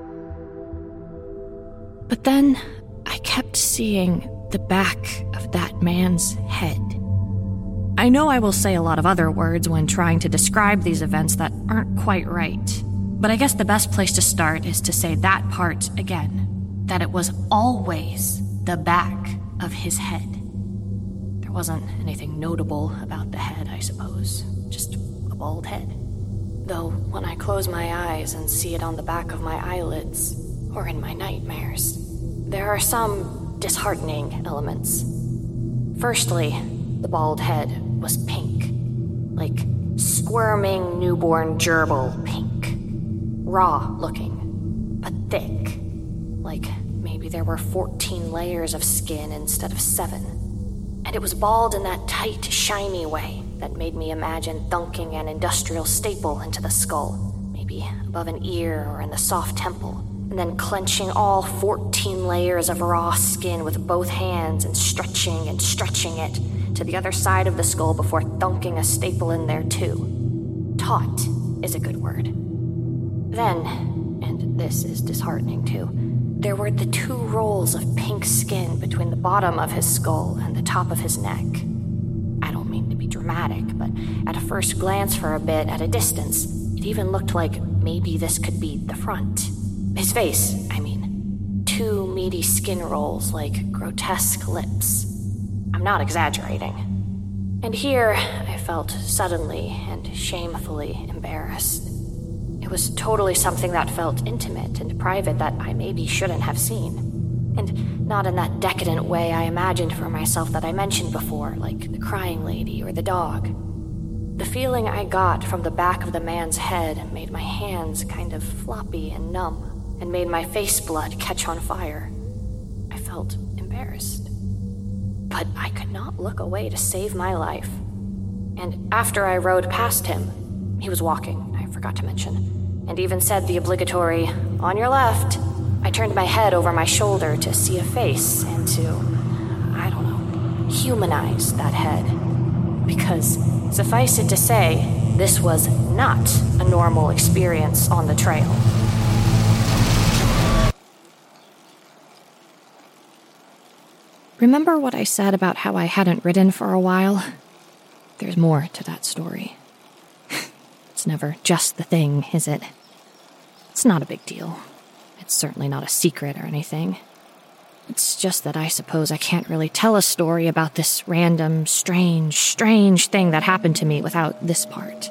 J: But then I kept seeing the back of that man's head. I know I will say a lot of other words when trying to describe these events that aren't quite right, but I guess the best place to start is to say that part again, that it was always the back of his head. There wasn't anything notable about the head, I suppose, just a bald head. Though when I close my eyes and see it on the back of my eyelids, or in my nightmares, there are some disheartening elements. Firstly, the bald head was pink, like squirming newborn gerbil pink. Raw looking, but thick, like maybe there were fourteen layers of skin instead of seven. And it was bald in that tight, shiny way that made me imagine thunking an industrial staple into the skull, maybe above an ear or in the soft temple, and then clenching all fourteen layers of raw skin with both hands and stretching and stretching it to the other side of the skull before thunking a staple in there too. Taut is a good word. Then, and this is disheartening too, there were the two rolls of pink skin between the bottom of his skull and the top of his neck. I don't mean to be dramatic, but at a first glance for a bit at a distance, it even looked like maybe this could be the front. His face, I mean. Two meaty skin rolls like grotesque lips. I'm not exaggerating. And here, I felt suddenly and shamefully embarrassed. It was totally something that felt intimate and private that I maybe shouldn't have seen. And not in that decadent way I imagined for myself that I mentioned before, like the crying lady or the dog. The feeling I got from the back of the man's head made my hands kind of floppy and numb, and made my face blood catch on fire. I felt embarrassed. But I could not look away to save my life. And after I rode past him, he was walking, I forgot to mention, and even said the obligatory, "On your left." I turned my head over my shoulder to see a face and to, I don't know, humanize that head. Because, suffice it to say, this was not a normal experience on the trail. Remember what I said about how I hadn't ridden for a while? There's more to that story. It's never just the thing, is it? It's not a big deal. It's certainly not a secret or anything. It's just that I suppose I can't really tell a story about this random, strange, strange thing that happened to me without this part.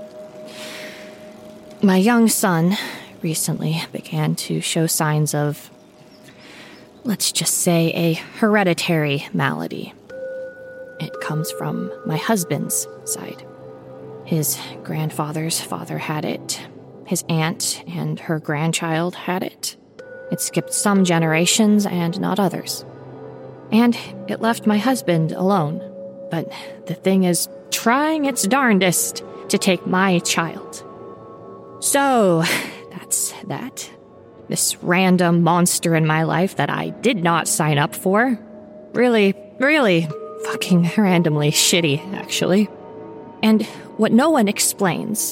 J: My young son recently began to show signs of, let's just say, a hereditary malady. It comes from my husband's side. His grandfather's father had it. His aunt and her grandchild had it. It skipped some generations and not others. And it left my husband alone. But the thing is trying its darndest to take my child. So, that's that. This random monster in my life that I did not sign up for. Really, really fucking randomly shitty, actually. And what no one explains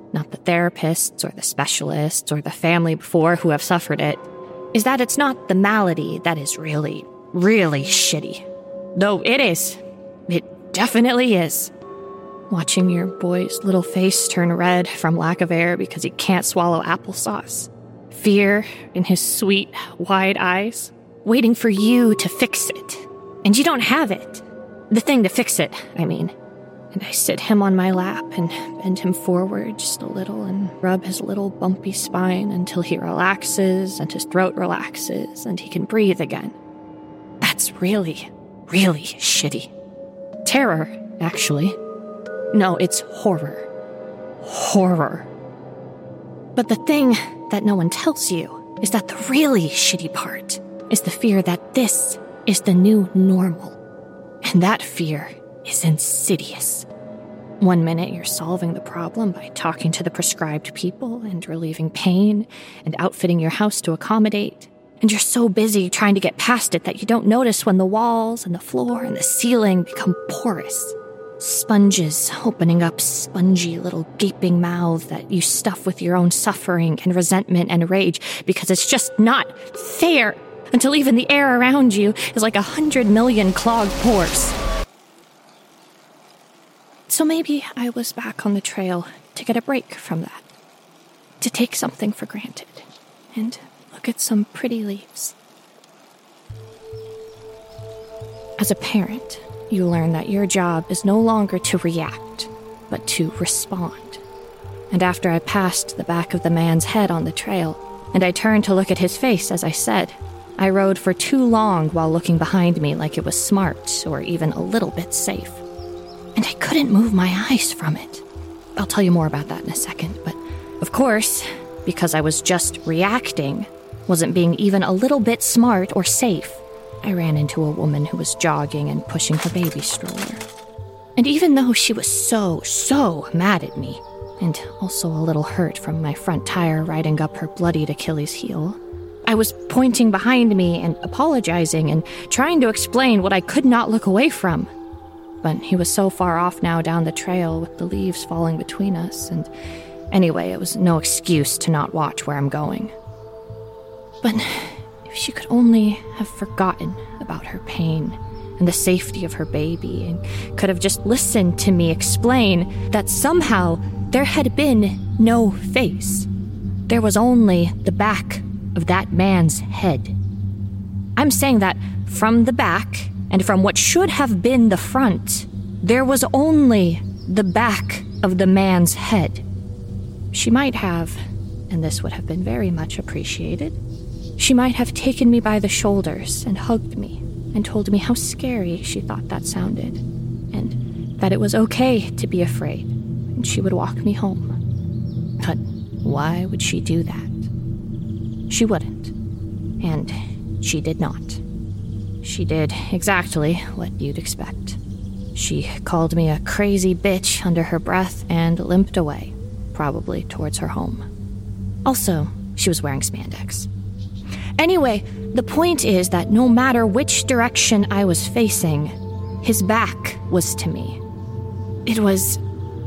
J: not the therapists or the specialists or the family before who have suffered it, is that it's not the malady that is really, really shitty. Though it is. It definitely is. Watching your boy's little face turn red from lack of air because he can't swallow applesauce. Fear in his sweet, wide eyes. Waiting for you to fix it. And you don't have it. The thing to fix it, I mean. And I sit him on my lap and bend him forward just a little and rub his little bumpy spine until he relaxes and his throat relaxes and he can breathe again. That's really, really shitty. Terror, actually. No, it's horror. Horror. But the thing that no one tells you is that the really shitty part is the fear that this is the new normal. And that fear is insidious. One minute you're solving the problem by talking to the prescribed people and relieving pain and outfitting your house to accommodate. And you're so busy trying to get past it that you don't notice when the walls and the floor and the ceiling become porous. Sponges opening up spongy little gaping mouths that you stuff with your own suffering and resentment and rage because it's just not fair until even the air around you is like a hundred million clogged pores. So maybe I was back on the trail to get a break from that. To take something for granted and look at some pretty leaves. As a parent, you learn that your job is no longer to react, but to respond. And after I passed the back of the man's head on the trail, and I turned to look at his face as I said, I rode for too long while looking behind me like it was smart or even a little bit safe. And I couldn't move my eyes from it. I'll tell you more about that in a second, but of course, because I was just reacting, wasn't being even a little bit smart or safe, I ran into a woman who was jogging and pushing her baby stroller. And even though she was so, so mad at me, and also a little hurt from my front tire riding up her bloodied Achilles heel, I was pointing behind me and apologizing and trying to explain what I could not look away from. But he was so far off now down the trail with the leaves falling between us, and anyway, it was no excuse to not watch where I'm going. But if she could only have forgotten about her pain and the safety of her baby and could have just listened to me explain that somehow there had been no face. There was only the back of that man's head. I'm saying that from the back and from what should have been the front, there was only the back of the man's head. She might have, and this would have been very much appreciated, she might have taken me by the shoulders and hugged me and told me how scary she thought that sounded, and that it was okay to be afraid, and she would walk me home. But why would she do that? She wouldn't, and she did not. She did exactly what you'd expect. She called me a crazy bitch under her breath and limped away, probably towards her home. Also, she was wearing spandex. Anyway, the point is that no matter which direction I was facing, his back was to me. It was...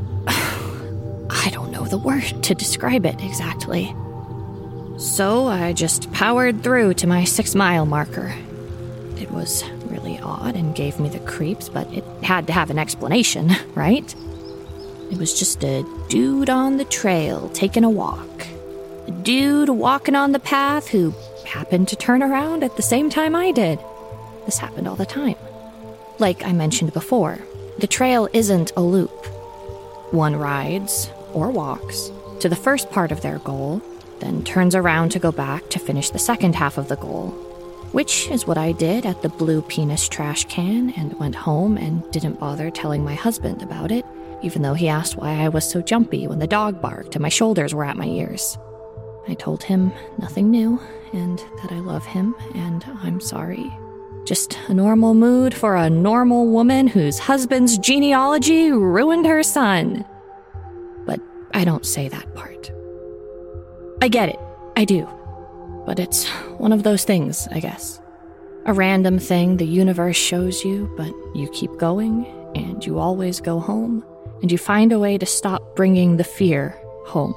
J: I don't know the word to describe it exactly. So I just powered through to my six-mile marker. It was really odd and gave me the creeps, but it had to have an explanation, right? It was just a dude on the trail taking a walk. A dude walking on the path who happened to turn around at the same time I did. This happened all the time. Like I mentioned before, the trail isn't a loop. One rides, or walks, to the first part of their goal, then turns around to go back to finish the second half of the goal. Which is what I did at the blue penis trash can and went home and didn't bother telling my husband about it, even though he asked why I was so jumpy when the dog barked and my shoulders were at my ears. I told him nothing new and that I love him and I'm sorry. Just a normal mood for a normal woman whose husband's genealogy ruined her son. But I don't say that part. I get it. I do. But it's one of those things, I guess. A random thing the universe shows you, but you keep going, and you always go home, and you find a way to stop bringing the fear home.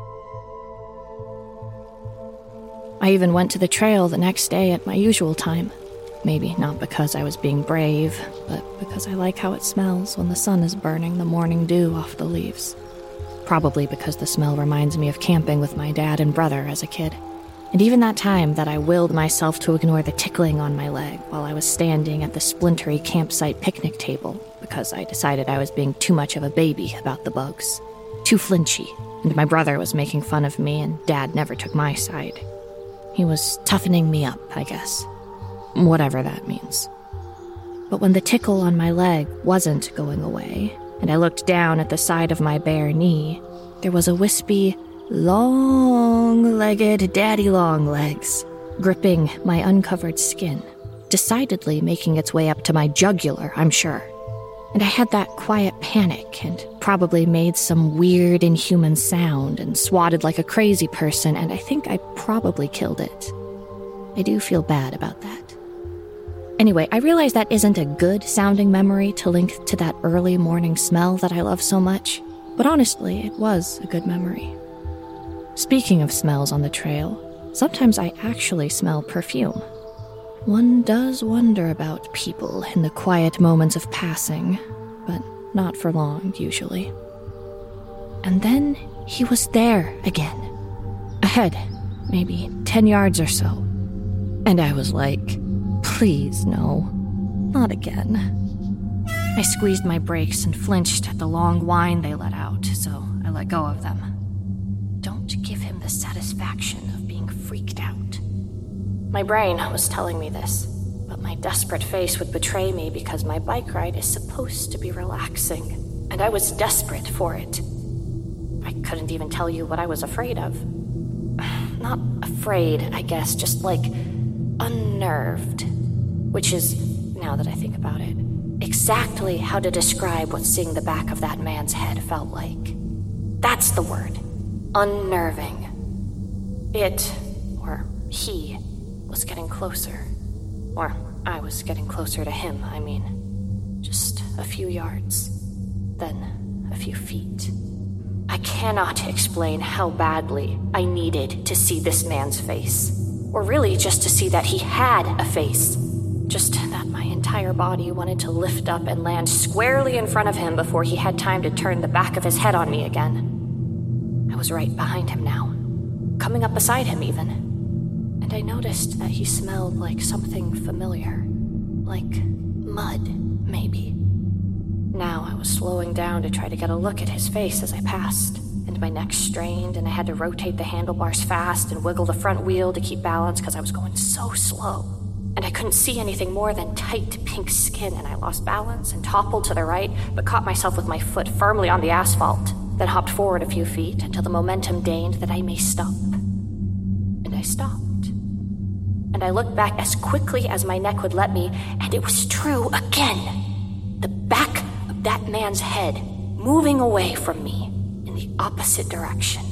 J: I even went to the trail the next day at my usual time. Maybe not because I was being brave, but because I like how it smells when the sun is burning the morning dew off the leaves. Probably because the smell reminds me of camping with my dad and brother as a kid. And even that time that I willed myself to ignore the tickling on my leg while I was standing at the splintery campsite picnic table because I decided I was being too much of a baby about the bugs. Too flinchy, and my brother was making fun of me and Dad never took my side. He was toughening me up, I guess. Whatever that means. But when the tickle on my leg wasn't going away, and I looked down at the side of my bare knee, there was a wispy, long-legged daddy-long-legs gripping my uncovered skin, decidedly making its way up to my jugular, I'm sure. And I had that quiet panic and probably made some weird, inhuman sound and swatted like a crazy person, and I think I probably killed it. I do feel bad about that. Anyway, I realize that isn't a good-sounding memory to link to that early morning smell that I love so much, but honestly, it was a good memory. Speaking of smells on the trail, sometimes I actually smell perfume. One does wonder about people in the quiet moments of passing, but not for long, usually. And then he was there again. Ahead, maybe ten yards or so. And I was like, please no, not again. I squeezed my brakes and flinched at the long whine they let out, so I let go of them. Don't give him the satisfaction of being freaked out. My brain was telling me this, but my desperate face would betray me because my bike ride is supposed to be relaxing, and I was desperate for it. I couldn't even tell you what I was afraid of. Not afraid, I guess, just like unnerved, which is, now that I think about it, exactly how to describe what seeing the back of that man's head felt like. That's the word. Unnerving. It, or he, was getting closer. Or I was getting closer to him, I mean. Just a few yards. Then a few feet. I cannot explain how badly I needed to see this man's face. Or really just to see that he had a face. Just that my entire body wanted to lift up and land squarely in front of him before he had time to turn the back of his head on me again. I was right behind him now, coming up beside him even, and I noticed that he smelled like something familiar, like mud, maybe. Now I was slowing down to try to get a look at his face as I passed, and my neck strained and I had to rotate the handlebars fast and wiggle the front wheel to keep balance because I was going so slow. And I couldn't see anything more than tight pink skin, and I lost balance and toppled to the right, but caught myself with my foot firmly on the asphalt, then hopped forward a few feet until the momentum deigned that I may stop. And I stopped. And I looked back as quickly as my neck would let me, and it was true again. The back of that man's head moving away from me in the opposite direction.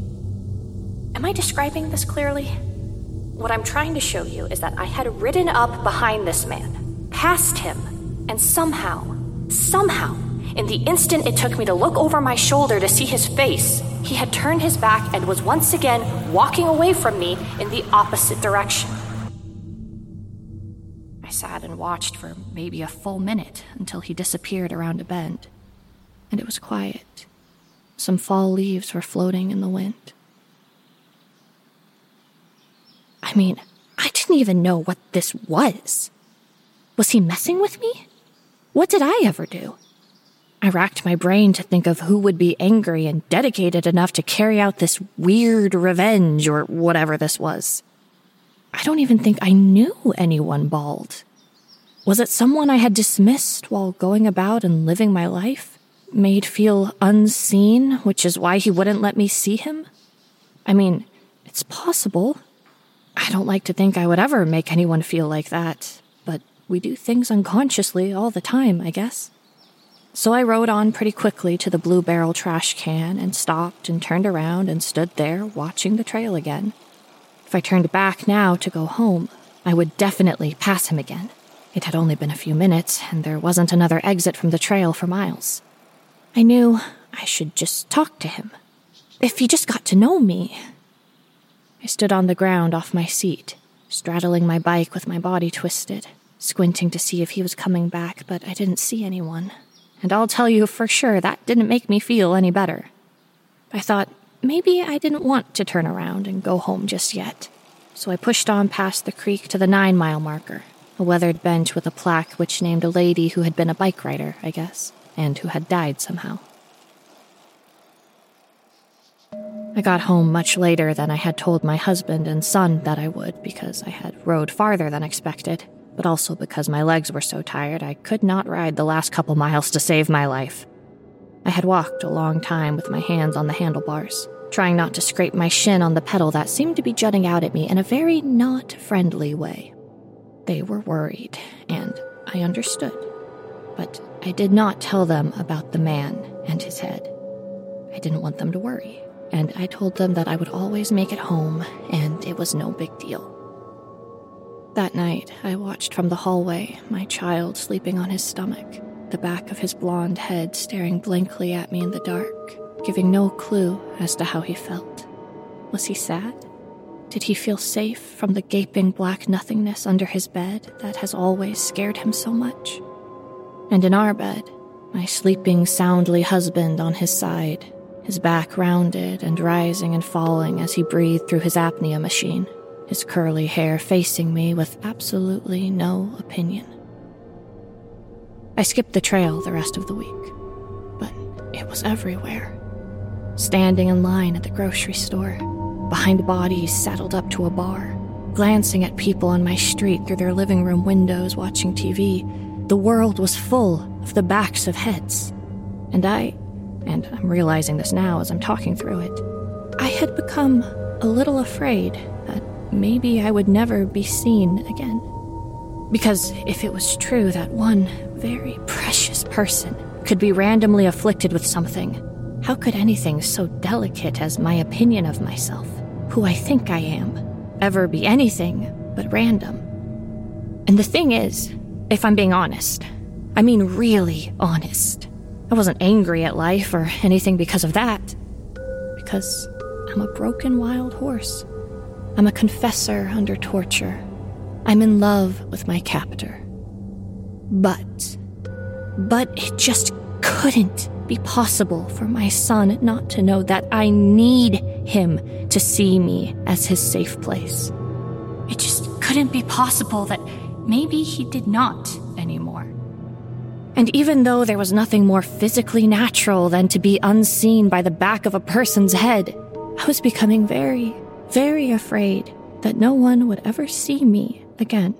J: Am I describing this clearly? What I'm trying to show you is that I had ridden up behind this man, past him, and somehow, somehow, in the instant it took me to look over my shoulder to see his face, he had turned his back and was once again walking away from me in the opposite direction. I sat and watched for maybe a full minute until he disappeared around a bend, and it was quiet. Some fall leaves were floating in the wind. I mean, I didn't even know what this was. Was he messing with me? What did I ever do? I racked my brain to think of who would be angry and dedicated enough to carry out this weird revenge or whatever this was. I don't even think I knew anyone bald. Was it someone I had dismissed while going about and living my life? Made feel unseen, which is why he wouldn't let me see him? I mean, it's possible. I don't like to think I would ever make anyone feel like that, but we do things unconsciously all the time, I guess. So I rode on pretty quickly to the Blue Barrel trash can and stopped and turned around and stood there watching the trail again. If I turned back now to go home, I would definitely pass him again. It had only been a few minutes, and there wasn't another exit from the trail for miles. I knew I should just talk to him. if he just got to know me. I stood on the ground off my seat, straddling my bike with my body twisted, squinting to see if he was coming back, but I didn't see anyone. And I'll tell you for sure that didn't make me feel any better. I thought maybe I didn't want to turn around and go home just yet. So I pushed on past the creek to the nine-mile marker, a weathered bench with a plaque which named a lady who had been a bike rider, I guess, and who had died somehow. I got home much later than I had told my husband and son that I would, because I had rode farther than expected, but also because my legs were so tired I could not ride the last couple miles to save my life. I had walked a long time with my hands on the handlebars, trying not to scrape my shin on the pedal that seemed to be jutting out at me in a very not friendly way. They were worried, and I understood, but I did not tell them about the man and his head. I didn't want them to worry, and I told them that I would always make it home, and it was no big deal. That night, I watched from the hallway, my child sleeping on his stomach, the back of his blonde head staring blankly at me in the dark, giving no clue as to how he felt. Was he sad? Did he feel safe from the gaping black nothingness under his bed that has always scared him so much? And in our bed, my sleeping soundly husband on his side, his back rounded and rising and falling as he breathed through his apnea machine, his curly hair facing me with absolutely no opinion. I skipped the trail the rest of the week, but it was everywhere. Standing in line at the grocery store, behind bodies saddled up to a bar, glancing at people on my street through their living room windows watching T V, the world was full of the backs of heads. And I, and I'm realizing this now as I'm talking through it, I had become a little afraid that maybe I would never be seen again. Because if it was true that one very precious person could be randomly afflicted with something, how could anything so delicate as my opinion of myself, who I think I am, ever be anything but random? And the thing is, if I'm being honest, I mean really honest, I wasn't angry at life or anything because of that. Because I'm a broken wild horse. I'm a confessor under torture. I'm in love with my captor. But, but it just couldn't be possible for my son not to know that I need him to see me as his safe place. It just couldn't be possible that maybe he did not anymore. And even though there was nothing more physically natural than to be unseen by the back of a person's head, I was becoming very, very afraid that no one would ever see me again.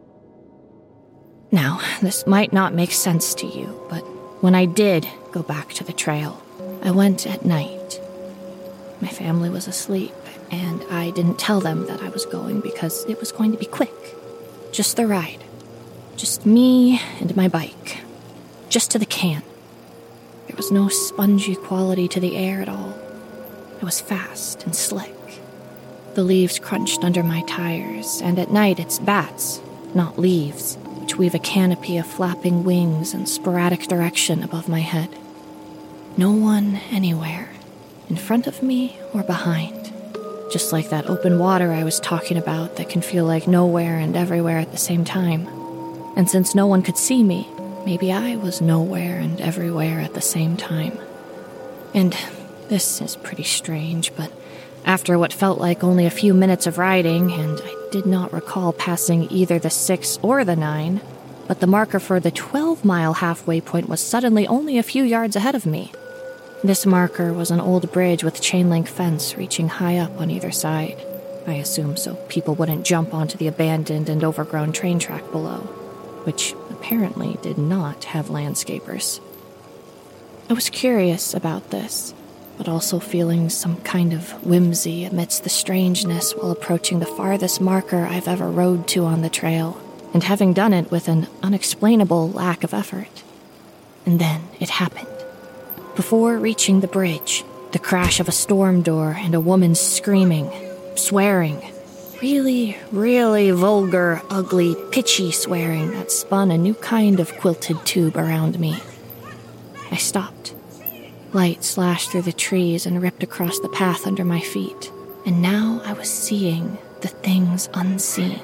J: Now, this might not make sense to you, but when I did go back to the trail, I went at night. My family was asleep, and I didn't tell them that I was going because it was going to be quick. Just the ride. Just me and my bike. Just to the can. There was no spongy quality to the air at all. It was fast and slick. The leaves crunched under my tires, and at night it's bats, not leaves, which weave a canopy of flapping wings in sporadic direction above my head. No one anywhere, in front of me or behind. Just like that open water I was talking about that can feel like nowhere and everywhere at the same time. And since no one could see me, maybe I was nowhere and everywhere at the same time. And this is pretty strange, but after what felt like only a few minutes of riding, and I did not recall passing either the six or the nine, but the marker for the twelve-mile halfway point was suddenly only a few yards ahead of me. This marker was an old bridge with chain-link fence reaching high up on either side, I assume so people wouldn't jump onto the abandoned and overgrown train track below, which apparently did not have landscapers. I was curious about this, but also feeling some kind of whimsy amidst the strangeness while approaching the farthest marker I've ever rode to on the trail, and having done it with an unexplainable lack of effort. And then it happened. Before reaching the bridge, the crash of a storm door and a woman screaming, swearing, really, really vulgar, ugly, pitchy swearing that spun a new kind of quilted tube around me. I stopped. Light slashed through the trees and ripped across the path under my feet, and now I was seeing the things unseen.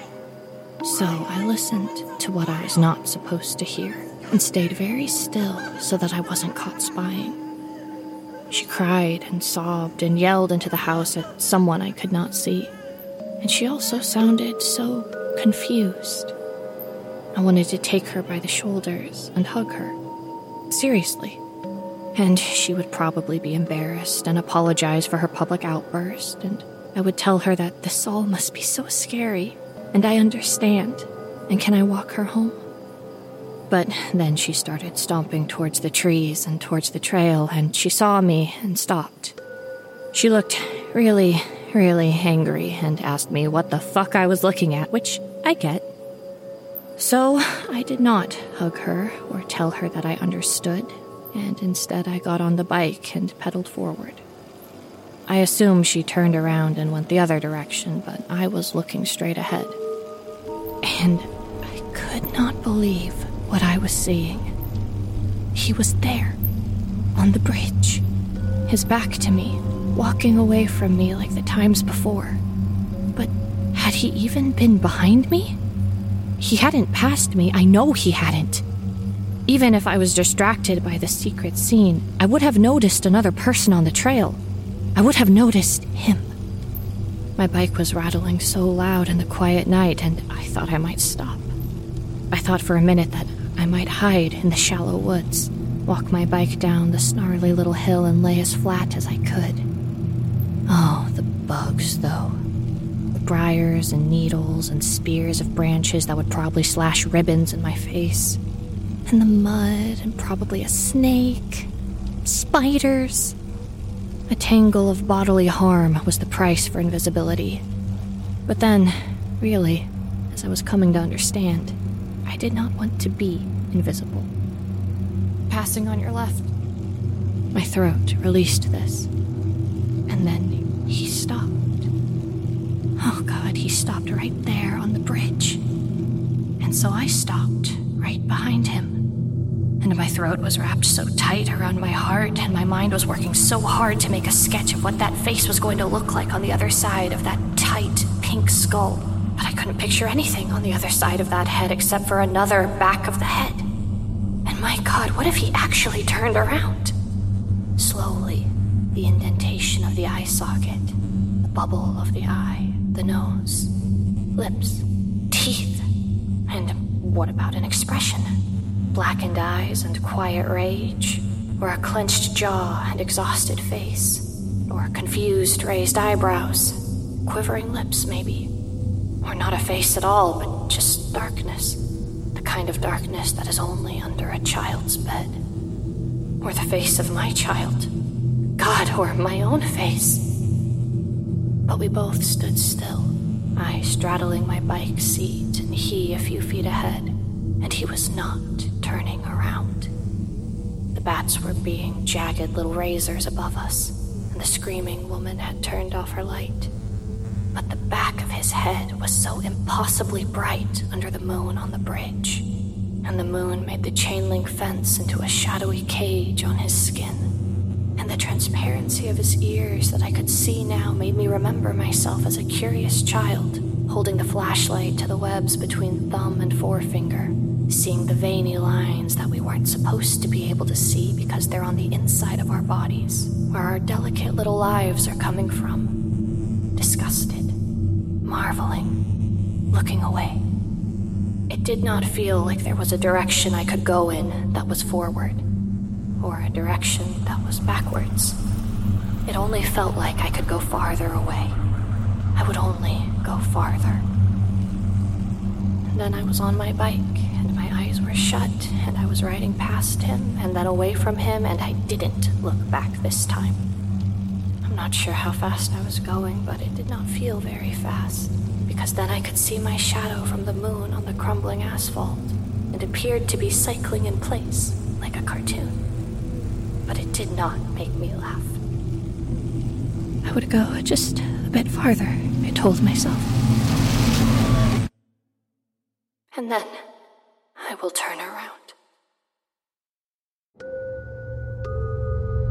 J: So I listened to what I was not supposed to hear and stayed very still so that I wasn't caught spying. She cried and sobbed and yelled into the house at someone I could not see, and she also sounded so confused. I wanted to take her by the shoulders and hug her. Seriously. And she would probably be embarrassed and apologize for her public outburst, and I would tell her that this all must be so scary, and I understand, and can I walk her home? But then she started stomping towards the trees and towards the trail, and she saw me and stopped. She looked really, really angry and asked me what the fuck I was looking at, which I get. So I did not hug her or tell her that I understood, and instead I got on the bike and pedaled forward. I assumed she turned around and went the other direction, but I was looking straight ahead. And I could not believe what I was seeing. He was there, on the bridge, his back to me, walking away from me like the times before. But had he even been behind me? He hadn't passed me. I know he hadn't. Even if I was distracted by the secret scene, I would have noticed another person on the trail. I would have noticed him. My bike was rattling so loud in the quiet night, and I thought I might stop. I thought for a minute that I might hide in the shallow woods, walk my bike down the snarly little hill and lay as flat as I could. Oh, the bugs, though. The briars and needles and spears of branches that would probably slash ribbons in my face. And the mud, and probably a snake. Spiders. A tangle of bodily harm was the price for invisibility. But then, really, as I was coming to understand, I did not want to be invisible. Passing on your left. My throat released this. And then he stopped. Oh God, he stopped right there on the bridge. And so I stopped right behind him. And my throat was wrapped so tight around my heart, and my mind was working so hard to make a sketch of what that face was going to look like on the other side of that tight pink skull. But I couldn't picture anything on the other side of that head except for another back of the head. And my God, what if he actually turned around? Slowly, the indentation of the eye socket, the bubble of the eye, the nose, lips, teeth, and what about an expression? Blackened eyes and quiet rage, or a clenched jaw and exhausted face, or confused raised eyebrows, quivering lips maybe, or not a face at all, but just darkness, the kind of darkness that is only under a child's bed, or the face of my child, God, or my own face. But we both stood still, I straddling my bike seat and he a few feet ahead, and he was not turning around. The bats were being jagged little razors above us, and the screaming woman had turned off her light. But the back of his head was so impossibly bright under the moon on the bridge, and the moon made the chain link fence into a shadowy cage on his skin, and the transparency of his ears that I could see now made me remember myself as a curious child, holding the flashlight to the webs between thumb and forefinger, seeing the veiny lines that we weren't supposed to be able to see because they're on the inside of our bodies, where our delicate little lives are coming from. Disgusted, marveling, looking away. It did not feel like there was a direction I could go in that was forward, or a direction that was backwards. It only felt like I could go farther away. I would only go farther. And then I was on my bike, and my eyes were shut, and I was riding past him, and then away from him, and I didn't look back this time. I'm not sure how fast I was going, but it did not feel very fast, because then I could see my shadow from the moon on the crumbling asphalt, and appeared to be cycling in place, like a cartoon. But it did not make me laugh. I would go just a bit farther, I told myself. And then I will turn around.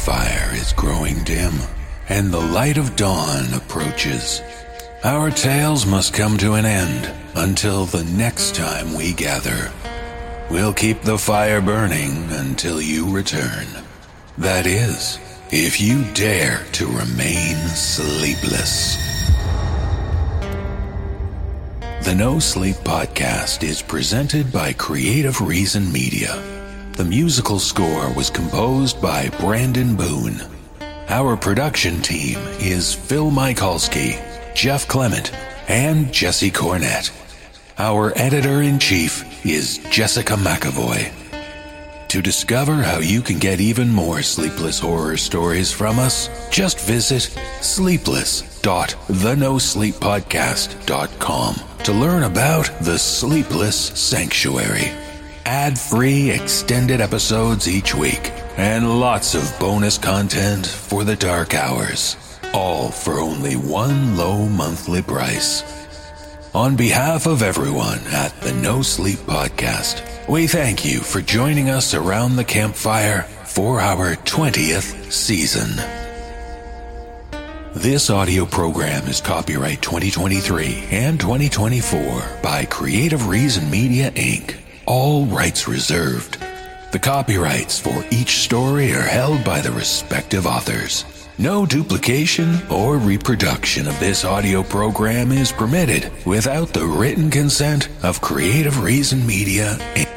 B: campfire is growing dim, and the light of dawn approaches. Our tales must come to an end until the next time we gather. We'll keep the fire burning until you return. That is, if you dare to remain sleepless. The No Sleep Podcast is presented by Creative Reason Media. The musical score was composed by Brandon Boone. Our production team is Phil Michalski, Jeff Clement, and Jesse Cornett. Our editor-in-chief is Jessica McAvoy. To discover how you can get even more sleepless horror stories from us, just visit sleepless dot the no sleep podcast dot com to learn about the Sleepless Sanctuary. Ad-free extended episodes each week, and lots of bonus content for the dark hours, all for only one low monthly price. On behalf of everyone at the No Sleep Podcast, we thank you for joining us around the campfire for our twentieth season. This audio program is copyright twenty twenty-three and twenty twenty-four by Creative Reason Media, Incorporated. All rights reserved. The copyrights for each story are held by the respective authors. No duplication or reproduction of this audio program is permitted without the written consent of Creative Reason Media, Incorporated.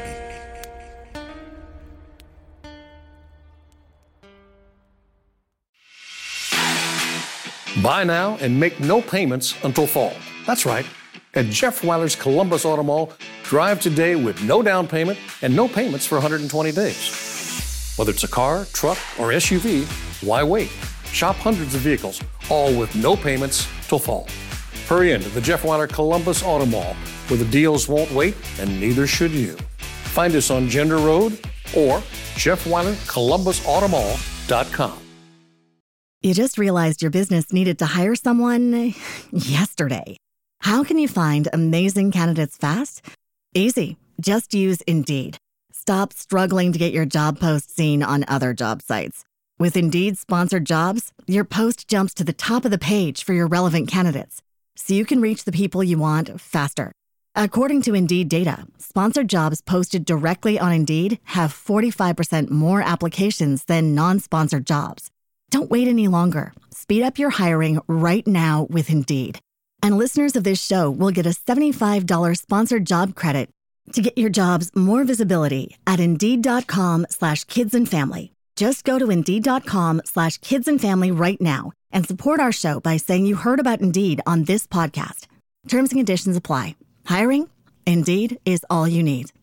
K: Buy now and make no payments until fall. That's right. At Jeff Weiler's Columbus Auto Mall, drive today with no down payment and no payments for one hundred twenty days. Whether it's a car, truck, or S U V, why wait? Shop hundreds of vehicles, all with no payments till fall. Hurry into the Jeff Weiler Columbus Auto Mall, where the deals won't wait and neither should you. Find us on Gender Road or Jeff Weiler Columbus Auto Mall dot com.
L: You just realized your business needed to hire someone yesterday. How can you find amazing candidates fast? Easy. Just use Indeed. Stop struggling to get your job post seen on other job sites. With Indeed sponsored jobs, your post jumps to the top of the page for your relevant candidates, so you can reach the people you want faster. According to Indeed data, sponsored jobs posted directly on Indeed have forty-five percent more applications than non-sponsored jobs. Don't wait any longer. Speed up your hiring right now with Indeed. And listeners of this show will get a seventy-five dollars sponsored job credit to get your jobs more visibility at Indeed.com slash kids and family. Just go to Indeed.com slash kids and family right now and support our show by saying you heard about Indeed on this podcast. Terms and conditions apply. Hiring? Indeed is all you need.